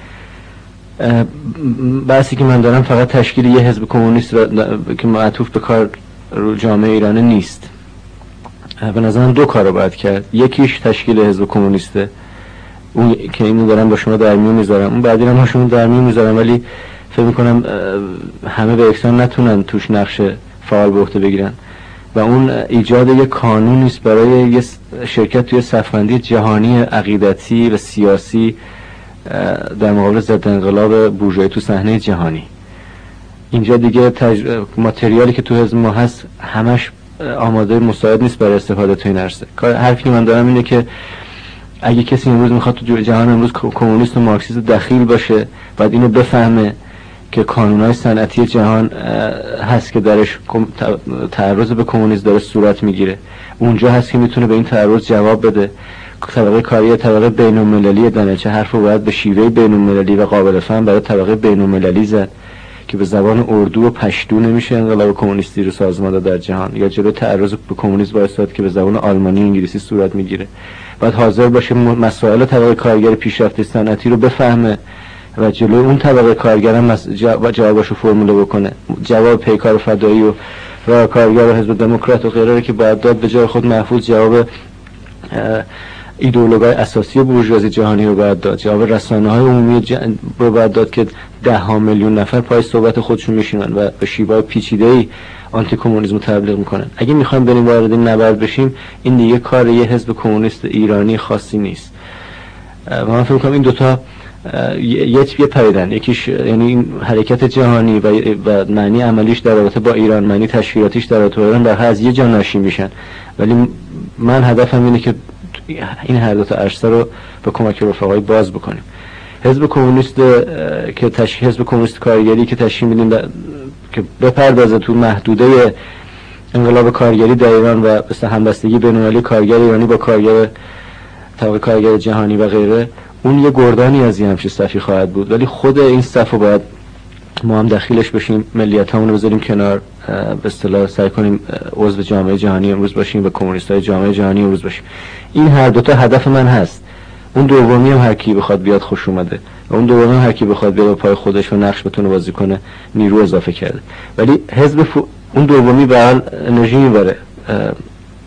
بحثی که من دارم فقط تشکیل یه حزب کمونیست که معطوف به کار رو جامعه ایران نیست. به نظرم دو کار رو باید کرد. یکیش تشکیل حزب کمونیسته، اون که اینو دارم با شما در میون میذارم، اون بعدی هم با شما در میون میذارم، ولی فکر میکنم همه به یکسان نتونن توش نقش فعال به عهده بگیرن و اون ایجاد یک قانونی است برای یه شرکت توی صفبندی جهانی عقیدتی و سیاسی در مقابل ضد انقلاب بورژوایی تو صحنه جهانی. اینجا دیگه تج... ماتریالی که تو حزب ما هست همش آماده مساعد نیست برای استفاده تو این عرصه. حرفی که من دارم اینه که اگه کسی امروز میخواد تو جهان امروز کمونیست و مارکسیست دخیل باشه، بعد اینو بفهمه که قانونهای صنعتی جهان هست که درش تعرض به کمونیسم داره صورت میگیره. اونجا هست که میتونه به این تعرض جواب بده. طبقه کاری طبقه بین‌المللی دانه چه حرفو باید به شیوه بین‌المللی و قابل فهم برای طبقه بین‌المللی زد که به زبان اردو و پشتو نمیشه انقلاب کمونیستی رو سازمان داد در جهان، یا جلو تعرض به کمونیسم وایساد که به زبان آلمانی و انگلیسی صورت میگیره. باید حاضر باشه مسائل طبقه کارگر پیشرفته صنعتی رو بفهمه و جلوی اون طبقه کارگر هم جوابشو فرموله بکنه. جواب پیکار فدایی و راه کارگر و حزب دموکرات و غیره که باید داد به جای خود محفوظ جواب ایدئولوژی اساسی بورژوازی جهانی رو باید داد. جواب رسانه‌های عمومی جن... رو باید داد که ده ها میلیون نفر پای صحبت خودشون میشینن و به شیوه پیچیده‌ای آنتی کمونیسم تبلیغ میکنن. اگه میخوایم بریم وارد این نبرد بشیم، این دیگه کار یه حزب کمونیست ایرانی خاصی نیست. و من فکر می‌کنم این دوتا یک یه پریدن. یکیش یعنی این حرکت جهانی و, و معنی عملیش در رابطه با ایران، معنی تشکیلاتیش در رابطه با ایران در از یه جا ناشی میشن، ولی من هدفم اینه که این هر دو تا عرصه رو به کمک رفقای باز بکنیم. حزب کمونیست که تشکیل حزب کمونیست کارگری که تشکیل میدیم که بپردازه تو محدوده انقلاب کارگری در ایران و مثل همبستگی بین‌المللی کارگر ایرانی با کارگر طبقه کارگر جهانی و غیره، اون یه گردانی از این همچین صفی خواهد بود، ولی خود این صف رو باید ما هم دخیلش بشیم، ملیتامون رو بذاریم کنار، به اصطلاح سعی کنیم عضو جامعه جهانی امروز باشیم و کمونیستای جامعه جهانی امروز باشیم. این هر دو تا هدف من هست. اون دومی هم هر کی بخواد بیاد خوش اومده و اون دومی هم هر کی بخواد بیاد پای خودش و نقش بتونه بازی کنه نیرو اضافه کرده. ولی حزب ف... اون دومی به حال انرژی میبره.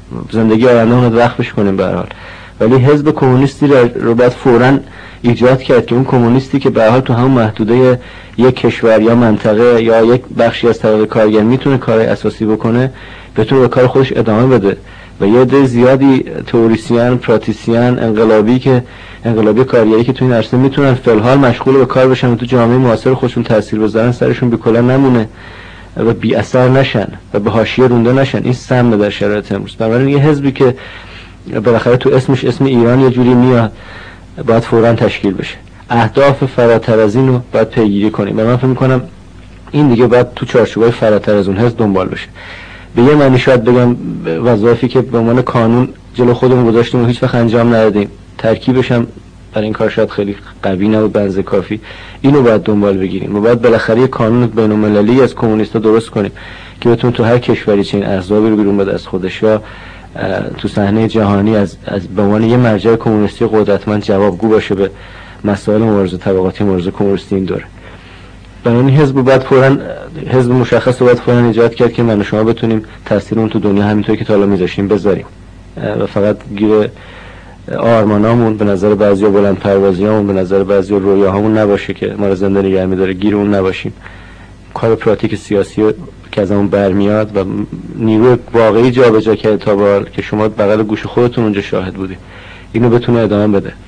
زندگی آینده اون رو وقفش کنیم به هر حال. ولی حزب کمونیستی رو باید فوراً ایجاد کرد که اون کمونیستی که به هر حال تو همون محدوده یک کشور یا منطقه یا یک بخشی از طبقه کارگر میتونه کار اساسی بکنه، بتونه به کار خودش ادامه بده و یه عده زیادی تئوریسین، پراتیسین، انقلابی که انقلابی کارگری که تو این عرصه میتونن فی الحال مشغول به کار بشن و تو جامعه معاصر خودشون تاثیر بذارن، سرشون بی‌کلا نمونه و بی اثر نشن و به حاشیه رونده نشن. این سم در شرایط امروز. بنابراین یه حزبی که بالاخره تو اسمش اسم ایران یه جوری میاد باید فوراً تشکیل بشه. اهداف فراتر از این رو باید پیگیری کنیم و من فکر می‌کنم این دیگه باید تو چارچوبای فراتر از اون حزب دنبال بشه. به یه معنی شاید بگم وظایفی که به عنوان قانون جلو خودمون گذاشتیم و هیچ وقت انجام ندادیم، ترکیبش هم برای این کار شاید خیلی قوی نبود به اندازه کافی، اینو باید دنبال بگیریم و باید بالاخره قانون بین‌المللی از کمونیستا درست کنیم که بتونه تو هر کشوری چنین احزابی رو بیرون بده از خودش یا تو صحنه جهانی از از به عنوان یه مرجع کمونیستی قدرتمند جوابگو باشه به مسائل مبارزه طبقاتی مبارزه کمونیستی این دوره. بنابراین حزب باید فوراً حزب مشخص رو باید فوراً ایجاد کرد که من و شما بتونیم تاثیر اون تو دنیا همینطوری که تا حالا می‌ذاشتیم بذاریم و فقط گیر آرمانامون به نظر بعضیا بلند پروازیامون به نظر بعضیا رویاهامون نباشه که ما رو زنده نگه می‌داره، گیر اون نباشیم. کار پراتیک سیاسی که از اون برمیاد و نیروی واقعی جابجا کرده تا بار که شما بغل گوش خودتون اونجا شاهد بودید، اینو بتونه ادامه بده.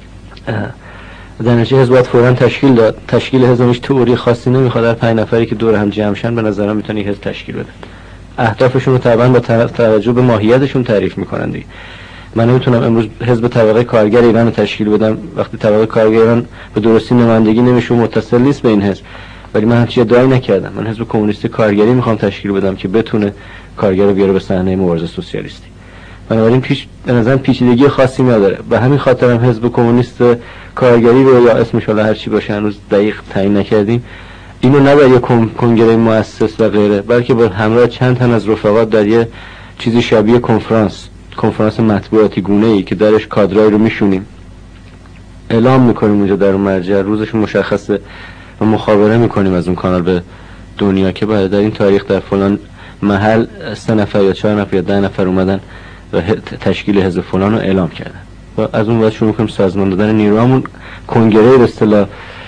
در نتیجه حزب باید فوراً تشکیل داد. تشکیل حزب هیچ تئوری خاصی نمیخواد، در پنج نفری که دور هم جمع شن به نظرم میتونه حزب تشکیل بده. اهدافشون رو طبعا با توجه به ماهیتشون تعریف میکنن دیگه. من نمیتونم امروز حزب طبقه کارگر ایران رو تشکیل بدم وقتی طبقه کارگر ایران به درستی نمایندگی نمیشه و متصل نیست به این حزب، ولی من همچین ادعایی نکردم. من حزب کمونیست کارگری میخوام تشکیل بدم که بتونه کارگر رو بیاره به صحنه مبارزه سوسیالیستی. بنابراین پیش به نظرم پیچیدگی خاصی نداره. به همین خاطرم حزب کمونیست کارگری رو یا اسمش حالا هر چی باشه هنوز دقیق تعیین نکردیم، اینو نه در یک کنگره مؤسس و غیره، بلکه با همراه چند تن از رفقا در یه چیزی شبیه کنفرانس کنفرانس مطبوعاتی گونه‌ای که درش کادرای رو میشونیم اعلام میکنیم اونجا در اون مرجع، روزش مشخصه و مخابره میکنیم از اون کانال به دنیا که بعد در این تاریخ در فلان محل سه نفر یا چهار نفر یا ده نفر اومدن و تشکیل حزب فلان رو اعلام کردن و از اون بعد شروع میکنیم سازمان دادن نیروامون. کنگره به اصطلاح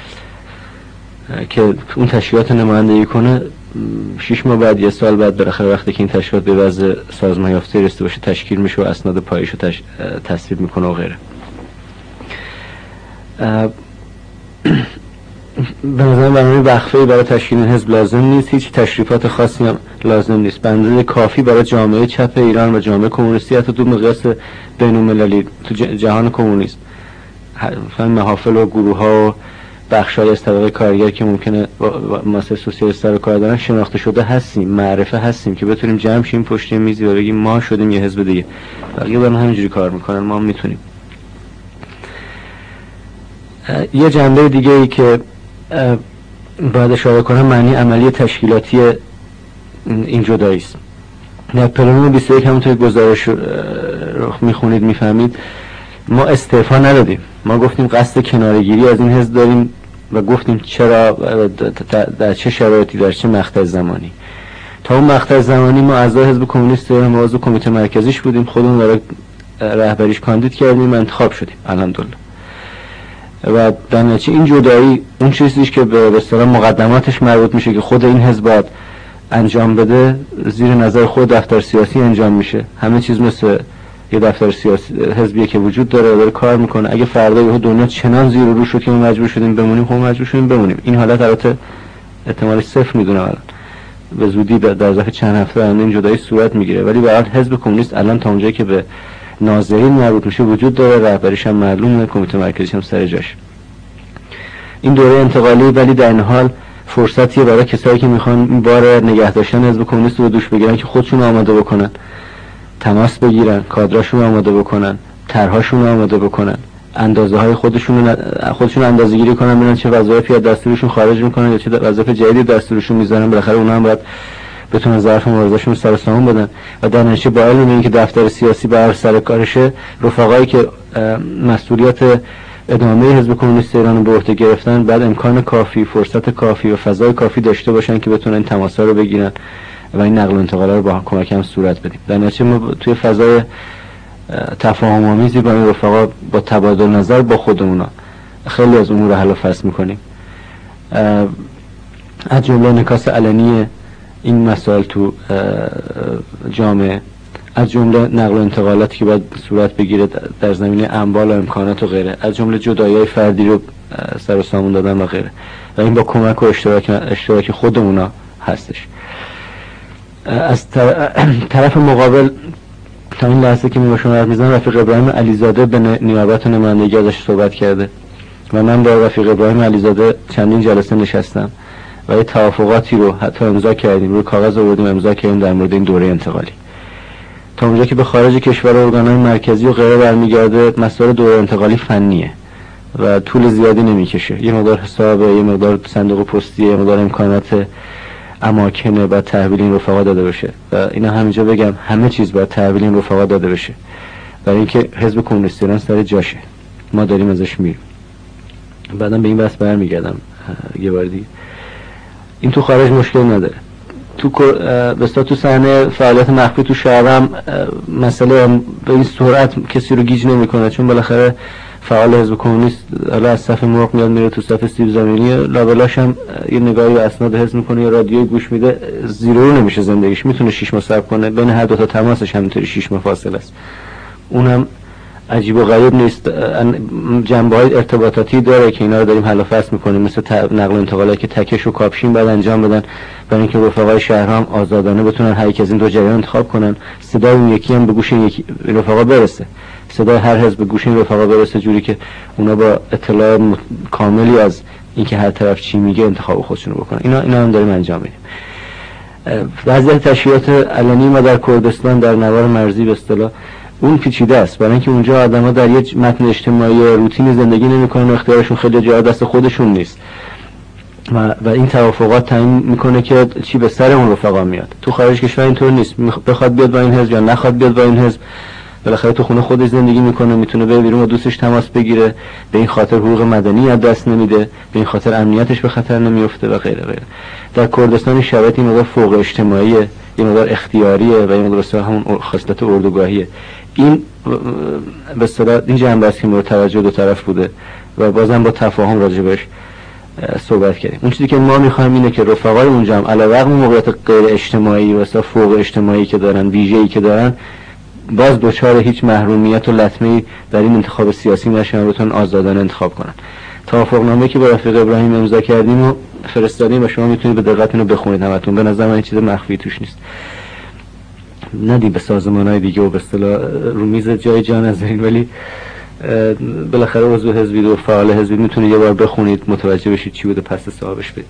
که اون تشکیلات نمایندگی کنه شش ماه بعد، یه سال بعد، بالاخره وقتی که این تشکیلات به وضع سازمان یافته رسیده باشه تشکیل میشه و اسناد پایه‌شو تش... تصویب میکنه و غیره. به نظر من وقفه‌ای برای تشکیل حزب لازم نیست، هیچ تشریفات خاصی هم لازم نیست. به اندازه کافی برای جامعه چپ ایران و جامعه کمونیستی حتی تو مقیاس بین‌المللی تو جهان کمونیسم مثلا محافل و گروه‌ها و بخشای از طبقه کارگر که ممکنه مسائل سوسیالیست سر کار دارن شناخته شده هستیم، معرفه هستیم که بتونیم جمع شیم پشت میزی و بگیم ما شدیم یه حزب دیگه. بقیه دارن همینجوری کار میکنن، ما هم میتونیم. یه جنبه دیگه ای که باید اشاره کنم معنی عملی تشکیلاتی این جدایی است. در پلان بیست و یک همونطور گزارش رو میخونید میفهمید ما استعفا ندادیم، ما گفتیم قصد کناره‌گیری از این حزب داریم و گفتیم چرا در چه شرایطی در چه مقطع زمانی. تا اون مقطع زمانی ما اعضای حزب کمونیست ایران و عضو کمیته مرکزیش بودیم، خودمون برای رهبریش کاندید کردیم، انتخاب شدیم الحمدلله. و در نتیجه این جدایی اون چیزیش که به اصطلاح مقدماتش مربوط میشه که خود این حزب باید انجام بده زیر نظر خود دفتر سیاسی انجام میشه. همه چیز مثل یه دفتر سیاسی حزبی که وجود داره و داره کار میکنه. اگه فردا یه دنیا چنان زیر و رو شد که ما مجبور شدیم بمونیم، خب مجبور شدیم بمونیم. این حالت البته احتمال صفر میدونم الان، به زودی در ظرف چند هفته الان این جدایی صورت میگیره، ولی به هر حال حزب کمونیست الان تا اونجایی که به ناظرین مربوط میشه وجود داره، رهبریش هم معلومه، کمیته مرکزیش هم سر جاش. این دوره انتقالی ولی در این حال فرصتیه برای کسایی که میخوان این بار نگه داشتن حزب کمونیست رو دوش بگیرن که خودشون آماده بکنن، تماس بگیرن، کادراشون آماده بکنن، طرحاشون آماده بکنن، اندازه های خودشون خودشون اندازه گیری کنن، ببینن چه وظایفی از دستورشون خارج میکنن یا چه وظایف جدیدی دستورشون میذارن. بالاخره اونها هم باید بتونن ظرف مبارزه‌شون سر سامون بدن و در نتیجه با علم اینکه دفتر سیاسی بر سر کارشه، رفقایی که مسئولیت ادامه حزب کمونیست ایران رو به عهده گرفتن بعد امکان کافی، فرصت کافی و فضای کافی داشته باشن که بتونن تماس‌ها رو بگیرن و این نقل و انتقال رو با کمک هم صورت بدیم. در نتیجه ما توی فضای تفاهم آمیزی با این رفقا با تبادل نظر با خودمونا خیلی از امور رو حل و فصل میکنیم. از جمله انعکاس علنی این مسائل تو جامعه، از جمله نقل و انتقالاتی که باید صورت بگیره در زمینه اموال و امکانات و غیره، از جمله جدایی‌های فردی رو سر و سامون دادن و غیره، و این با کمک و اشتراک اشتراک خودمونا هستش. از طرف مقابل تا این لحظه که می با شما حرف میزنم رفیق ابراهیم علیزاده به نیابت نمایندگی ازش صحبت کرده و من با رفیق ابراهیم علیزاده چندین جلسه نشستم و یه توافقاتی رو حتی امضا کردیم، روی کاغذ آوردیم امضا کردیم در مورد این دوره انتقالی. تا اونجا که به خارج کشور ارگان‌های مرکزی و غیره برمیگرده، مسائل دوره انتقالی فنیه و طول زیادی نمیکشه. یه مقدار حسابه، یه مقدار صندوق پستیه، یه مقدار امکانات اماکنه باید تحویل این رفقا داده بشه و اینا همینجا بگم همه چیز باید تحویل این رفقا داده بشه، برای اینکه حزب کمونیست ایران سر جاشه، ما داریم ازش میریم. بعدم به این بحث برمیگردم یه بار دیگه. این تو خارج مشکل نداره، تو بستا تو صحنه فعالیت مخفی تو شهر هم مسئله به این سرعت کسی رو گیج نمیکنه، چون بالاخره فعال حزب کمونیست حالا از صف مرغ میاد میره تو صف سیب زمینی، لابلاش هم یه نگاهی به اسناد حزب میکنه یا رادیوی گوش میده، زیرو نمیشه زندگیش، میتونه شش ماه صبر کنه، بین هر دو تا تماسش همینطوری شش ماه فاصله است. اونم عجیب و غریب نیست، جنبه‌های ارتباطاتی داره که اینا رو داریم حل و فصل میکنیم، مثل نقل و انتقالاتی که تکش و کاپشین بعد انجام بدن برای اینکه رفقای شهر هم آزادانه بتونن هر یک از این دو جریان انتخاب کنن، صدای اون یکی هم به گوش این یکی رفقا برسه، صدای هر حزب به گوش این رفقا برسه، جوری که اونا با اطلاع کاملی از اینکه هر طرف چی میگه انتخاب خودشون رو بکنن. اینا اینا هم داریم انجام میدیم. وضعیت تشریعات علنی ما در کردستان در نوار مرزی به اصطلاح اون پیچیده است، برای اینکه اونجا آدم‌ها در یه متن اجتماعی روتینی زندگی نمی‌کنن و اختیارشون خیلی جا دست خودشون نیست و, و این توافقات تعیین میکنه که چی به سر اون رفقا میاد. تو خارج کشور اینطور نیست، بخواد بیاد با این حزب یا نخواد بیاد با این حزب، بالاخره تو خونه خودش زندگی میکنه، میتونه بره بیرون و دوستش تماس بگیره، به این خاطر حقوق مدنی از دست نمیده، به این خاطر امنیتش به خطر نمیفته و غیره غیره. در کردستان شرایط این مقدار فوق اجتماعیه، این مقدار اختیاریه و این مقدار همون خصلت اردوگاهیه. این به اصطلاح این جنبه است که مورد توجه دو طرف بوده و بازم با تفاهم راجع بهش صحبت کردیم. اون چیزی که ما میخوایم اینه که رفقای اونجا هم علیرغم موقعیت غیر اجتماعی و اصلا فوق اجتماعی که دارن، ویژه‌ای که دارن، باز دوچار هیچ محرومیت و لطمه‌ای در این انتخاب سیاسی نشن و بتونن آزادانه انتخاب کنن. توافقنامه‌ای که با رفیق ابراهیم امضا کردیم و فرستادیم و شما میتونید به دقت اینو بخونید همتون. به نظر من این چیز مخفی توش نیست. ندیم به سازمان‌های دیگه و به اصطلاح رو میز جای جا نذارین، ولی بالاخره عضو حزبی و فعال حزبی میتونید یه بار بخونید متوجه بشید چی بوده پس صاحبش بدید.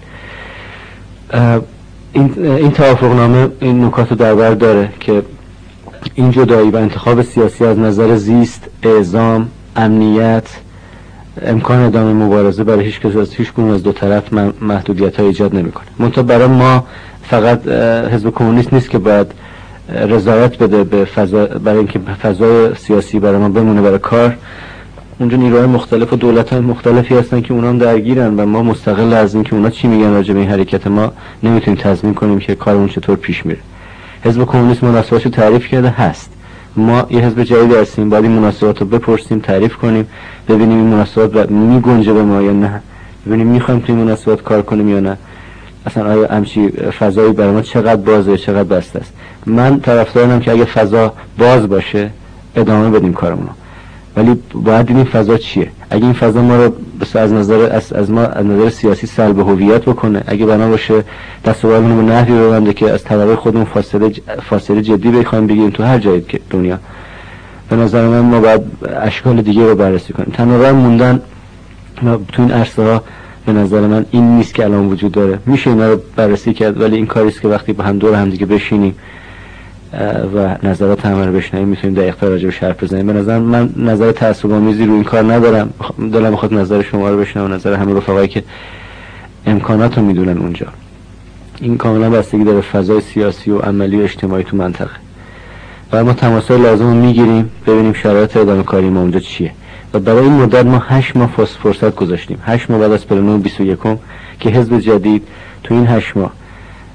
این این توافقنامه این نکات رو در بر داره که این جدایی و انتخاب سیاسی از نظر زیست، اعزام، امنیت، امکان ادامه مبارزه برای هیچ کس از هیچ کدوم از دو طرف محدودیت‌های ایجاد نمی‌کنه. منتها برای ما فقط حزب کمونیست نیست که باید رضایت بده به فضا، برای اینکه فضای سیاسی برای ما بمونه برای کار. اونجا نیروهای مختلف و دولت‌های مختلفی هستن که اونا هم درگیرن و ما مستقل از اینکه اونا چی میگن راجع به این حرکت ما نمیتونیم تضمین کنیم که کارمون چطور پیش میره. حزب کمونیست مناسباتشو تعریف کرده هست، ما یه حزب جدید هستیم، باید این مناسبات رو بپرسیم، تعریف کنیم، ببینیم این مناسبات میگنجه به ما یا نه، ببینیم میخوایم توی مناسبات کار کنیم یا نه، اصلا آیا همچی فضایی برای ما چقدر بازه چقدر بسته است. من طرفدارم که اگه فضا باز باشه ادامه بدیم کارمون، ولی باید این فضا چیه. اگه این فضا ما رو بس از نظر از, از ما از نظر سیاسی سلب هویت بکنه، اگه بنا باشه دست و بالمون به نحوی ببنده که از طبقه خودمون فاصله فاصله جدی بخوایم بگیریم تو هر جایی که دنیا، به نظر من ما باید اشکال دیگه رو بررسی کنیم. تنها راه موندن تو این عرصه ها به نظر من این نیست که الان وجود داره. میشه اینا رو بررسی کرد، ولی این کاریست که وقتی با هم دور هم دیگه بشینیم و نظرات همه رو بشنویم میتونیم دقیق‌تر راجع بهش حرف بزنیم. به نظر من نظر تعصب‌آمیزی رو این کار ندارم، دلم میخواد نظر شما رو بشنوم، نظر همه رفقایی که امکانات رو میدونن اونجا. این کاملا بستگی داره فضای سیاسی و عملی و اجتماعی تو منطقه و ما تماس‌های لازم رو میگیریم ببینیم شرایط ادامه کاری ما اونجا چیه. و برای این مدت ما هشت ماه فرصت گذاشتیم، هشت ماه بعد از پلنوم بیست و یکم که حزب جدید تو این هشت ماه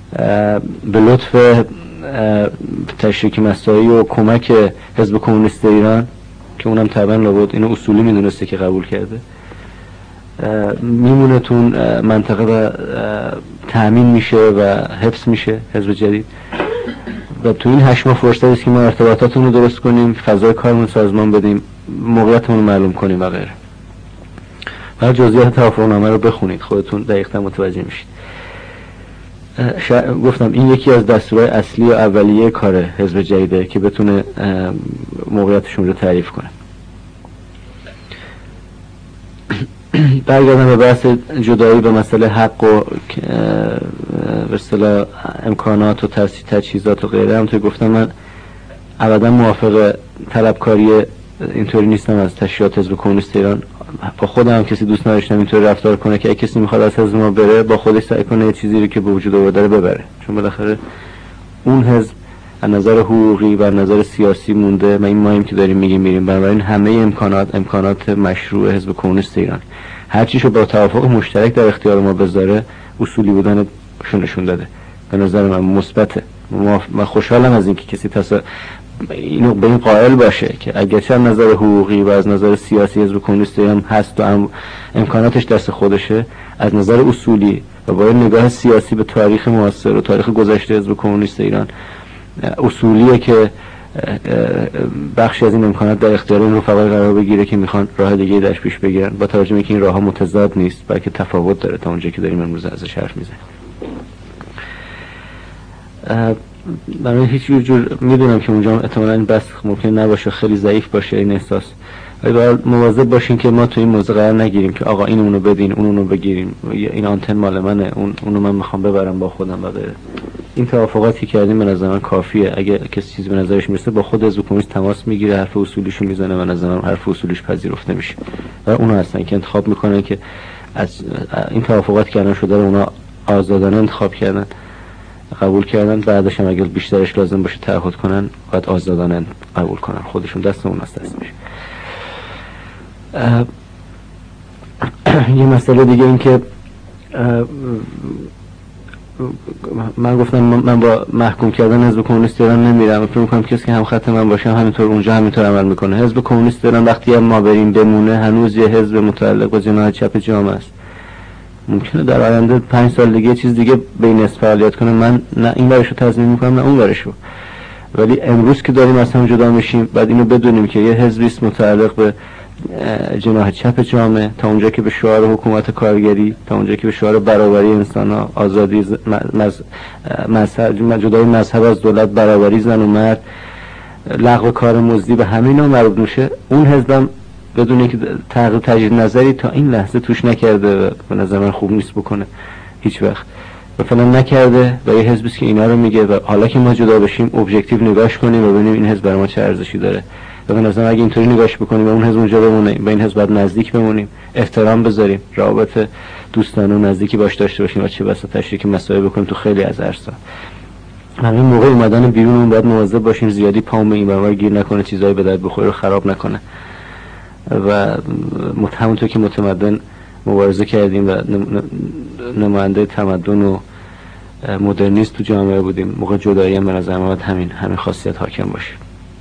به لطف تشریک مساعی و کمک حزب کمونیست ایران که اونم طبعا لابد اینو اصولی میدونسته که قبول کرده، میمونه تون منطقه و تأمین میشه و حفظ میشه حزب جدید. و تو این هشت ماه فرصت است که ما ارتباطاتمون رو درست کنیم، فضای کارمون سازمان بدیم، موقعیتمون رو معلوم کنیم و غیره. بعد جزئیات توافقنامه رو بخونید، خودتون دقیقاً متوجه میشید. گفتم این یکی از دستورهای اصلی و اولیه کار حزب جدیده که بتونه موقعیتشون رو تعریف کنه. برگردم به بحث جدایی به مسئله حق و به اصطلاح امکانات و تجهیزات و غیره. هم توی گفتم من ابدا موافق طلبکاری اینطوری نیستم از تشکیلات حزب کمونیست ایران. با خودم هم کسی دوست نداشتم اینطوری رفتار کنه که اگه کسی میخواد از حزب ما بره با خودش سعی کنه یه چیزی رو که به وجود آورده ببره، چون بالاخره اون حزب از نظر حقوقی و از نظر سیاسی مونده. ما این مایم که داریم میگیم میریم، بنابراین همه امکانات امکانات مشروع حزب کمونیست ایران هر چیشو با توافق مشترک در اختیار ما بذاره اصولی بودن نشون داده. به نظر من مثبته. من خوشحالم از اینکه کسی تصا اینو به این قائل باشه که اگرچه از نظر حقوقی و از نظر سیاسی حزب کمونیست ایران هست و ام... امکاناتش دست خودشه، از نظر اصولی و با نگاه سیاسی به تاریخ معاصر و تاریخ گذشته حزب کمونیست ایران اصولیه که بخشی از این امکانات در اختیار این رفقای قرار بگیره که میخوان راه دیگه درش پیش بگیرن، با توجه به اینکه این راهها متضاد نیست بلکه تفاوت داره تا اونجایی که داریم امروز ازش حرف میزنیم. برای هیچ جور میدونم که اونجا احتمالاً این بس ممکن نباشه، خیلی ضعیف باشه این احساس، ولی باید مواظب باشین که ما تو این موضوع قرار نگیریم که آقا این اونو بدین اون اونو بگیریم، این آنتن مال منه اون اونو من میخوام ببرم با خودم و غیره. این توافقاتی که کردیم به نظر من کافیه. اگه کسی چیزی به نظرش میرسه با خود حزب کمونیست تماس میگیره، حرف اصولیشو میزنه و نظر من حرف اصولیش پذیرفته میشه و اونها هستن که انتخاب میکنن که از این توافقاتی که الان شده رو اونا آزادانه انتخاب کردن، قبول کردن، بعدش هم اگه بیشترش لازم باشه تعهد کنن باید آزادانه قبول کنن، خودشون دست اون است دست میشه. یه مسئله دیگه این که من گفتم من با محکوم کردن حزب کمونیست ایران نمیرم، فکر می‌کنم کسی که هم خط من باشه همینطور اونجا همینطور عمل میکنه. حزب کمونیست ایران وقتی هم ما بریم بمونه هنوز یه حزب متعلق به جناح چپ جامعه است. ممکنه در آینده پنج سال دیگه چیز دیگه بین اس فعالیت کنه، من نه این ورشو تضمین میکنم نه اون ورشو، ولی امروز که داریم از هم جدا میشیم بعد اینو بدونیم که یه حزبی است متعلق به جناح چپ جامعه، تا اونجا که به شعار حکومت کارگری، تا اونجا که به شعار برابری انسان‌ها، آزادی مذهب، جدای مذهب از دولت، برابری زن و مرد، لغو کار مزدی به همه اینا مربوط میشه. اون حزبم بدون اینکه تغییر تجدید نظری تا این لحظه توش نکرده و به نظر من خوب نیست بکنه هیچ وقت و فعلا نکرده و یه حزبی است که اینا رو میگه و حالا که ما جدا بشیم ابجکتیو نگاش کنیم و ببینیم این حزب برای ما چه ارزشی داره و به نظر من اگه اینطوری نگاش بکنیم و اون حزب اونجا بمونه، به این حزب باید نزدیک بمونیم، احترام بذاریم، روابط دوستانه و نزدیکی باش داشته باشیم و چه بسا تشریک مسائل بکنیم تو خیلی از عرصه‌ها. همین موقع اومدن بیرونمون باید مواظب باشیم زیادی پامون این برابر گیر نکنه، چیزایی به درد بخوره رو خراب نکنه و همونطور که متمدن مبارزه کردیم و نماینده تمدن و مدرنیست تو جامعه بودیم، موقع جدایی هم به نظر من باید همین همین خاصیت حاکم باشه.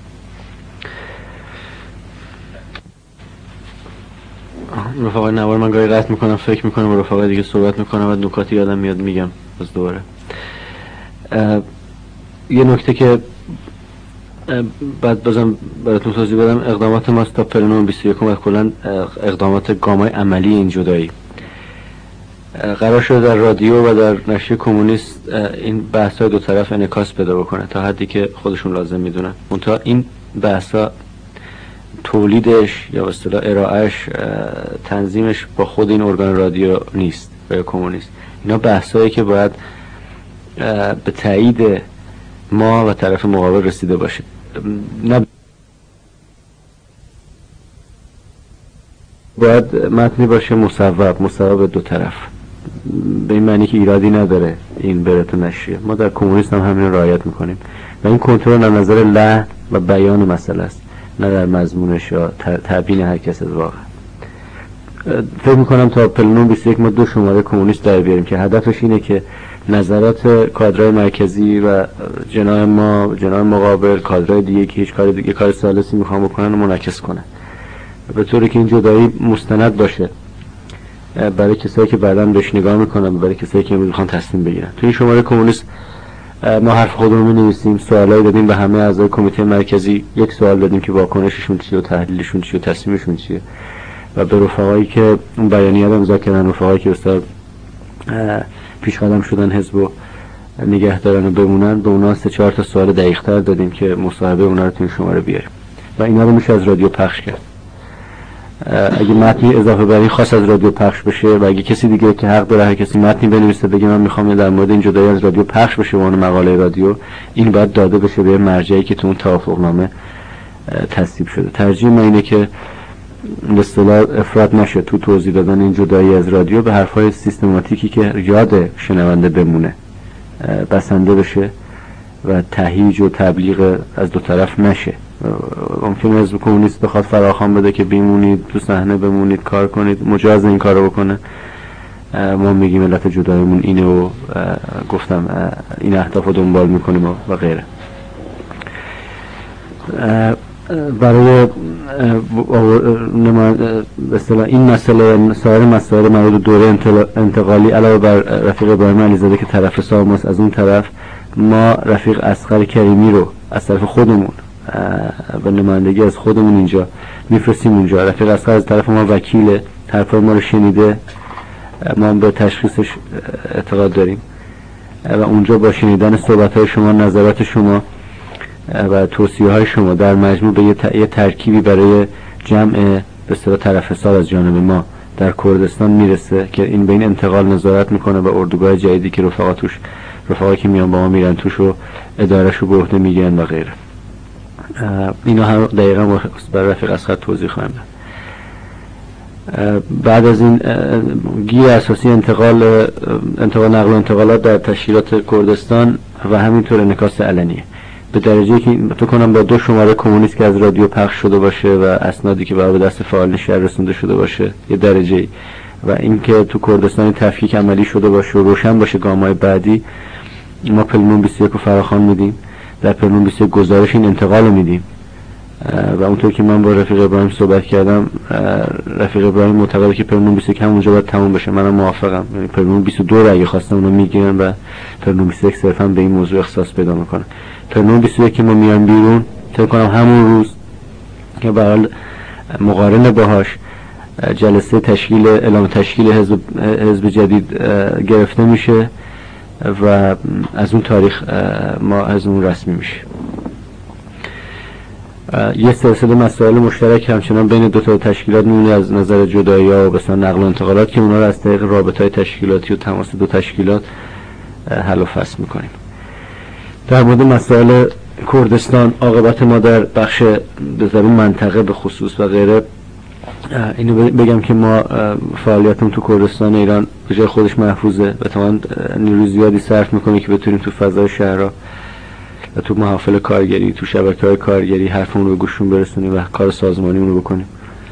رفقای نوار من گاهی قطع میکنم، فکر میکنم و رفقای دیگه صحبت میکنم و نکاتی یادم میاد میگم باز دوباره. یه نکته که بعد بازم براتون توضیح بدم، اقدامات ما تا پلنوم بیست و یک و کلا اقدامات گامای عملی این جدایی قرار شده در رادیو و در نشریه کمونیست این بحث‌های دو طرف انعکاس پیدا بکنه تا حدی که خودشون لازم میدونن. منتها این بحث‌ها تولیدش یا به اصطلاح ارائهش تنظیمش با خود این ارگان رادیو نیست یا کمونیست. اینا بحثایی که باید به تایید ما و طرف مقابل رسیده باشه، نه باید متنی باشه مصوب مصوب دو طرف، به این معنی که ایرادی نداره این بره تو نشریه. ما در کمونیست هم همین رعایت میکنیم و این کنترل از نظر لحن و بیان مسئله است، نه در مضمونش یا تبیین هر کس از واقع. فکر میکنم تا پلنوم بیست و یک ما دو شماره کمونیست در بیاریم که هدفش اینه که نظرات کادرهای مرکزی و جناح ما، جناح مقابل، کادرهای دیگه که هیچ کار دیگه کار ثالثی میخوام بکنن و منعکس کنه به طوری که این جدایی مستند باشه برای کسایی که بعداً بهش نگاه میکنن، برای کسایی که میخوان تصمیم بگیرن. تو این شماره کمونیست ما حرف خودمون می‌نویسیم، سوالایی دادیم به همه اعضای کمیته مرکزی، یک سوال دادیم که واکنششون چیه و تحلیلشون چیه و تصمیمشون چیه و به رفقایی که اون بیانیه رو امضا کردن، رفقایی که استاد پیش قدم شدن حزب و نگه دارن و بمونن، به اونا سه چهار تا سوال دقیق‌تر دادیم که مصاحبه اونا رو تو این شماره بیاریم و اینا رو میشه از رادیو پخش کرد. اگه متنی اضافه بر این خاص از رادیو پخش بشه و اگه کسی دیگه که حق داره هر کسی متنی بنویسه بگه من میخوام در مورد این جدایی از رادیو پخش بشه به عنوان مقاله رادیو، این باید داده بشه به مرجعی که تو اون توافقنامه تصویب شده. ترجیح من اینه که به اصطلاح افراد نشه تو توضیح دادن این جدایی از رادیو به حرفای سیستماتیکی که یاد شنونده بمونه بسنده بشه و تهییج و تبلیغ از دو طرف نشه. ممکنه حزب کمونیست بخواد فراخوان بده که بیمونید تو صحنه، بمونید، کار کنید، مجاز این کارو بکنه. ما میگیم علت جداییمون اینه و گفتم این اهداف رو دنبال میکنیم و, و غیره. برای به اصطلاح این مسئله سایر مسائل مربوط دوره انتقالی علاوه بر رفیق ابراهیم علیزاده که طرف حساب ماست، از اون طرف ما رفیق اصغر کریمی رو از طرف خودمون و نمایندگی از خودمون اینجا میفرستیم اونجا. رفیق اصغر از طرف ما وکیل، حرفای ما رو شنیده، ما به تشخیصش اعتقاد داریم و اونجا با شنیدن صحبت‌های شما، نظرات شما و توصیه‌های شما در مجموع به یه ترکیبی برای جمع به اصطلاح طرف حساب از جانب ما در کردستان میرسه که این به این انتقال نظارت میکنه و اردوگاه جدیدی که رفقا توش رفقایی که میان با ما میرن توش رو اداره‌ش رو به عهده میگیرن و غیره. اینا هم دقیقاً برای رفیق اصغر توضیح خواهم داد. بعد از این گیر اساسی انتقال انتقال نقل و انتقالات در تشکیلات کردستان و همینطور انعکاس علنیه به درجه‌ای که فکر کنم با دو شماره کمونیست که از رادیو پخش شده باشه و اسنادی که به دست فعالین شهر رسونده شده باشه یه درجه‌ای و اینکه تو کردستان تفکیک عملی شده باشه و روشن باشه گام‌های بعدی، ما پلنوم بیست و یک رو فراخوان میدیم. در پلنوم بیست و یک گزارش این انتقال رو میدیم و اونطور که من با رفیق ابراهیم صحبت کردم، رفیق ابراهیم معتقده که پلنوم بیست و یک همونجا باید تموم بشه. منم موافقم. یعنی پلنوم بیست و دو رو اگه خواستن اونو میگیرن و پلنوم بیست و یک صرفا به این موضوع اختصاص پیدا میکنه. پلنوم بیست و یک که ما میان بیرون، فکر کنم همون روز که به حال مقارن باهاش جلسه تشکیل اعلام تشکیل حزب حزب جدید گرفته میشه و از اون تاریخ ما از اون رسمی میشه. یه سلسله مسائل مشترک همچنان بین دو تا تشکیلات میمونه از نظر جدایی‌ها و مثلا نقل و انتقالات که اونا رو از طریق رابطه‌های تشکیلاتی و تماس دو تشکیلات حل و فصل میکنیم. در مورد مسائل کردستان، عاقبت ما در بخش به منطقه به خصوص و غیره، اینو بگم که ما فعالیتمون تو کردستان ایران به جای خودش محفوظه و تمام نیروی زیادی صرف میکنیم که بتونیم تو فضای شهرها و تو محافل کارگری، تو شبکه‌های کارگری حرفمون رو به گوششون برسونیم و کار سازمانیمون رو بکنیم.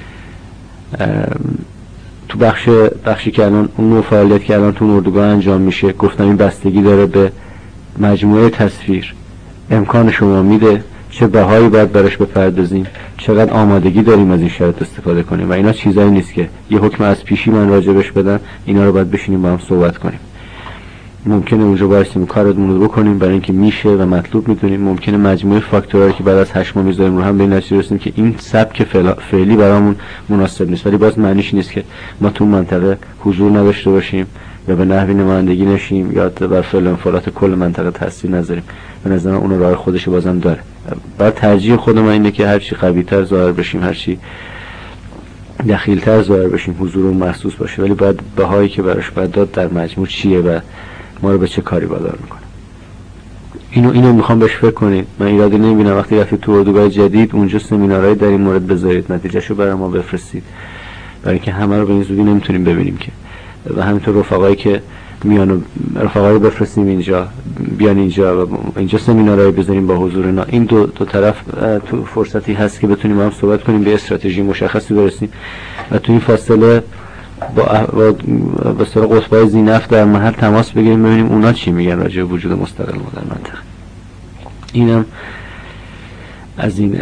تو بخش بخشی که الان اون نوع فعالیت که الان تو اردوگاه انجام میشه، گفتم این بستگی داره به مجموعه تصویر امکان شما میده چه بهایی باید براش بپردازیم، چقدر آمادگی داریم از این شرط استفاده کنیم و اینا چیزایی نیست که یه حکم از پیشی من راجبش بدم. اینا رو باید بشینیم با هم صحبت کنیم. ممکنه اونجا بایستیم کارمون رو بکنیم برای اینکه میشه و مطلوب میدونیم. ممکنه مجموعه فاکتورایی که بعد از هشت ماه میذاریم رو هم به این نتیجه رسیدیم که این سبک فعلی برامون مناسب نیست، ولی باز معنیش نیست که ما تو منطقه حضور نداشته باشیم یا به نحوی نمایندگی نشیم یا بر فعل انفعالات کل منطقه تاثیر نذاریم. به نظر من اون راه خودش بازم داره. بعد ترجیح خود من اینه که هر چی قوی‌تر ظاهر بشیم، هر چی دخیل‌تر ظاهر بشیم، حضورمون محسوس باشه، ولی بعد بهایی که براش باید داد در مجموع چیه و ما رو به چه کاری وادار میکنه. اینو اینو میخوام بهش فکر کنید. من ایرادی نمیبینم وقتی رفتید تو اردوگاه جدید اونجا سمینارهای در این مورد بذارید، نتیجهشو برای ما بفرستید، برای اینکه همه رو به این زودی نمیتونیم ببینیم که. و همینطور رفقایی که میان رفقا رو بفرستیم اینجا، بیان اینجا و اینجا سمینارهای بزنیم با حضور اینا. این دو دو طرف تو فرصتی هست که بتونیم هم صحبت کنیم، به استراتژی مشخصی برسیم و تو این فاصله با با به اصطلاح قطبای ذی‌نفع در محل تماس بگیریم، ببینیم اونا چی میگن راجع به وجود مستقل ما در منطقه. اینم از این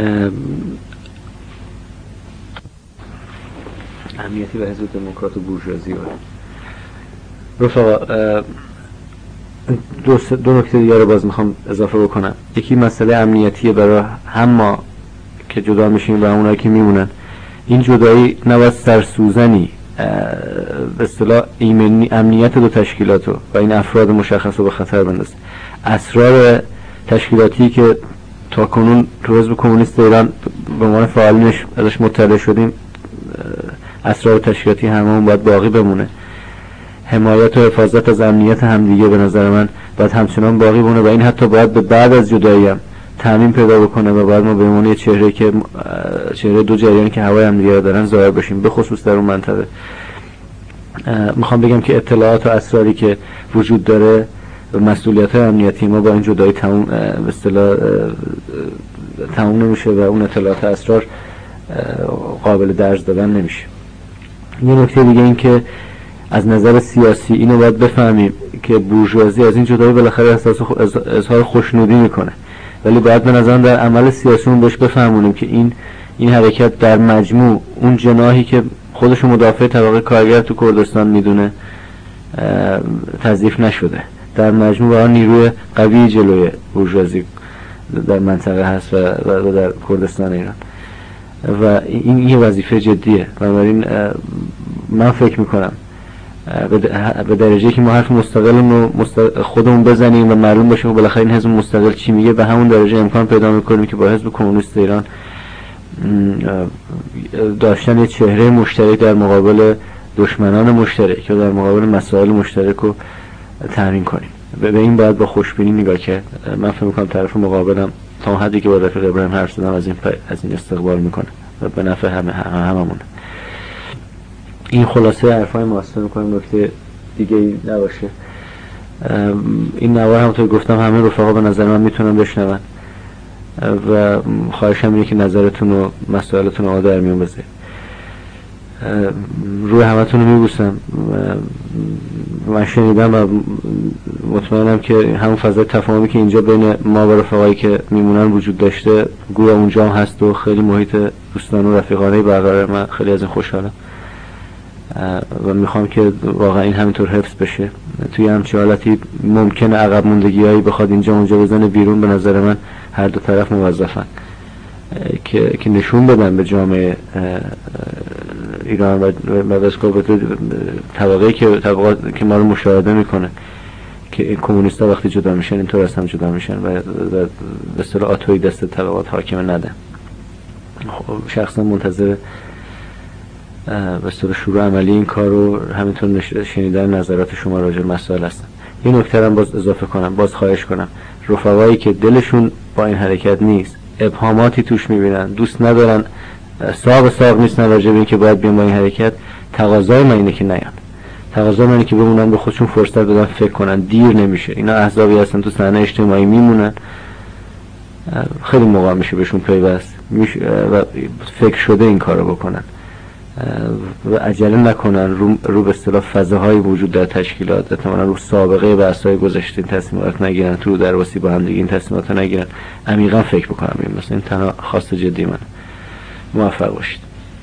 اهمیتی به حزب دموکرات و بورژوازی بود. رفقا دو, دو نکته دیگه رو باز میخوام اضافه بکنم. یکی مسئله امنیتیه برای هم ما که جدا میشیم و اونایی که میمونن. این جدایی نباید سرسوزنی به اصطلاح امنیت دو تشکیلات رو و این افراد مشخص رو به خطر بندازه. اسرار تشکیلاتی که تا کنون تو حزب کمونیست ایران به عنوان فعالینش ازش مطلع شدیم، اسرار تشکیلاتی هممون باید باقی بمونه. حمایت و حفاظت از امنیت همدیگه به نظر من باید همچنان باقی بمونه و این حتی باید به بعد از جدایی هم تعمیم پیدا بکنه و باید ما به عنوان یه چهره که چهره دو جریانی که هوای همدیگه دارن ظاهر بشیم، به خصوص در اون منطقه. میخوام بگم که اطلاعات و اسراری که وجود داره و مسئولیت امنیتی ما با این جدایی تموم به اصطلاح تموم نمیشه و اون اطلاعات و اسرار قابل درج دادن نمیشه. یه نکته دیگه این که از نظر سیاسی اینو باید بفهمیم که بورژوازی از این جدایی بالاخره احساس اظهار خوشنودی میکنه، ولی باید به نظرم در عمل سیاسیمون بهش بفهمونیم که این این حرکت در مجموع اون جناحی که خودشو مدافع طبقه کارگر تو کردستان میدونه تضعیف نشده. در مجموع واقعا نیروی قوی جلوی بورژوازی در منطقه هست و, و در کردستان ایران و این یه وظیفه جدیه. بنابراین من فکر میکنم به درجه که ما حرف مستقل رو خودمون بزنیم و معلوم باشه که بالاخره این حزب مستقل چی میگه، به همون درجه امکان پیدا میکنیم که با حزب کمونیست ایران داشتن یه چهره مشترک در مقابل دشمنان مشترک یا در مقابل مسائل مشترک رو تامین کنیم. به این باید با خوشبینی نگاه کرد. من فکر میکنم طرف مقابلم تا حدی که با رفیق ابراهیم حرف زدم از این از این استقبال میکنه و به نفع همه هممون. این خلاصه حرفای ماست. میکنم نکته دیگه ای نباشه. این نوار همونطور گفتم همه رفقا به نظر من میتونن بشنون و خواهشم اینه که نظرتون و مسائلتون رو در میون بذارید. روی همتون رو میبوسم. من شنیدم و مطمئنم که همون فضای تفاهمی که اینجا بین ما و رفقایی که میمونن وجود داشته گویا اونجا هم هست و خیلی محیط دوستانه و رفیقانه برقرار. من خیلی از این خوشحالم و میخوام که واقعا این همینطور حفظ بشه. توی همچه حالتی ممکنه عقب موندگیایی بخواد اینجا اونجا بزنه بیرون. به نظر من هر دو طرف موظفن که که نشون بدن به جامعه ایران و و طبقه‌ای که طبقات که ما رو مشاهده میکنه که کمونیست‌ها وقتی جدا میشن اینطور از هم جدا میشن و به اصطلاح آتوی دست طبقات حاکم ندن. شخصا منتظر به اصطلاح شروع عملی این کار رو همینطور شنیدن نظرات شما راجع به مسائل هستن. این نکته هم باز اضافه کنم، باز خواهش کنم رفقایی که دلشون با این حرکت نیست، ابهاماتی توش میبینن، دوست ندارن، ساق ساق نیستن راجع به این که باید بیان با این حرکت، تقاضای من اینه که نیان. تقاضای من اینه که بمونن، به خودشون فرصت بدن فکر کنن. دیر نمیشه. اینا احزابی هستن تو صحنه اجتماعی میمونن، خیلی موقع میشه بهشون پیوست میشه و فکر شده این کارو بکنن و عجله نکنن رو, رو به اصطلاح فضاهای وجود در تشکیلات، احتمالاً رو سابقه بحث‌های گذشته این تصمیمات نگیرن، تو درواسی با هم دیگه این تصمیمات نگیرن، عمیقاً فکر بکنن. این مثلا این تنها خواست جدی من. موفق باشید.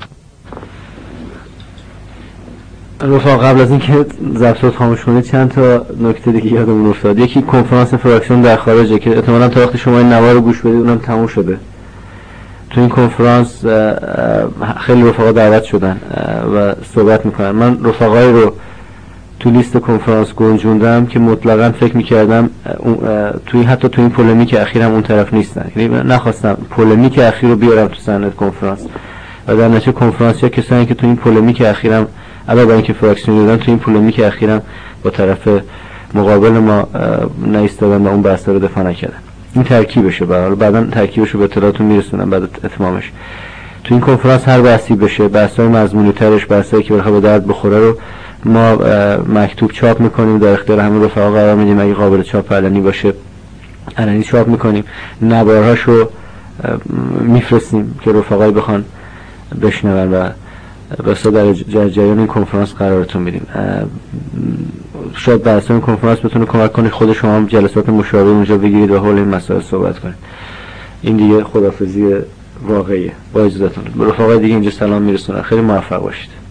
رفقا قبل از اینکه ضبط رو خاموش کنید چند تا نکته دیگه یادمون افتاد. یکی کنفرانس فراکسیون در خارجه که احتمالاً تا وقتی شما این نوار رو گوش بدید اونم تموم شده. تو این کنفرانس خیلی رفقا دعوت شدن و صحبت میکنن. من رفقایی رو تو لیست کنفرانس گنجوندم که مطلقاً فکر میکردم توی حتی تو این پولمیک اخیر هم اون طرف نیستن. یعنی نخواستم پولمیک اخیر رو بیارم تو صحنه کنفرانس و در نتیجه کنفرانس یا کسانی که تو این پولمیک اخیرم علاوه بر اینکه فراکسیون دادن تو این پولمیک اخیرم با طرف مقابل ما نایستادن و اون بحثا رو دفاع نکردن. این ترکیبشه. به حال بعداً ترکیبشو به اطلاعاتون میرسونم بعد اتمامش. تو این کنفرانس هر بحثی بشه، بحث‌های مضمونی ترش، بحثایی که بخواد به درد بخوره رو ما مکتوب چاپ میکنیم، در اختیار همون رفقا قرار میدیم، اگه قابل چاپ علنی باشه علنی چاپ میکنیم، نوارهاشو میفرستیم که رفقای بخوان بشنون و بسا در جریان این کنفرانس قرارتون میدیم. شاید بحث این کنفرانس بتونه کمک کنه خود شما هم جلسات مشابه اونجا بگیرید و حول این مسائل صحبت کنید. این دیگه خداحافظی واقعیه. با اجازهتون به رفقای دیگه اینجا سلام میرسونم. خیلی موفق باشید.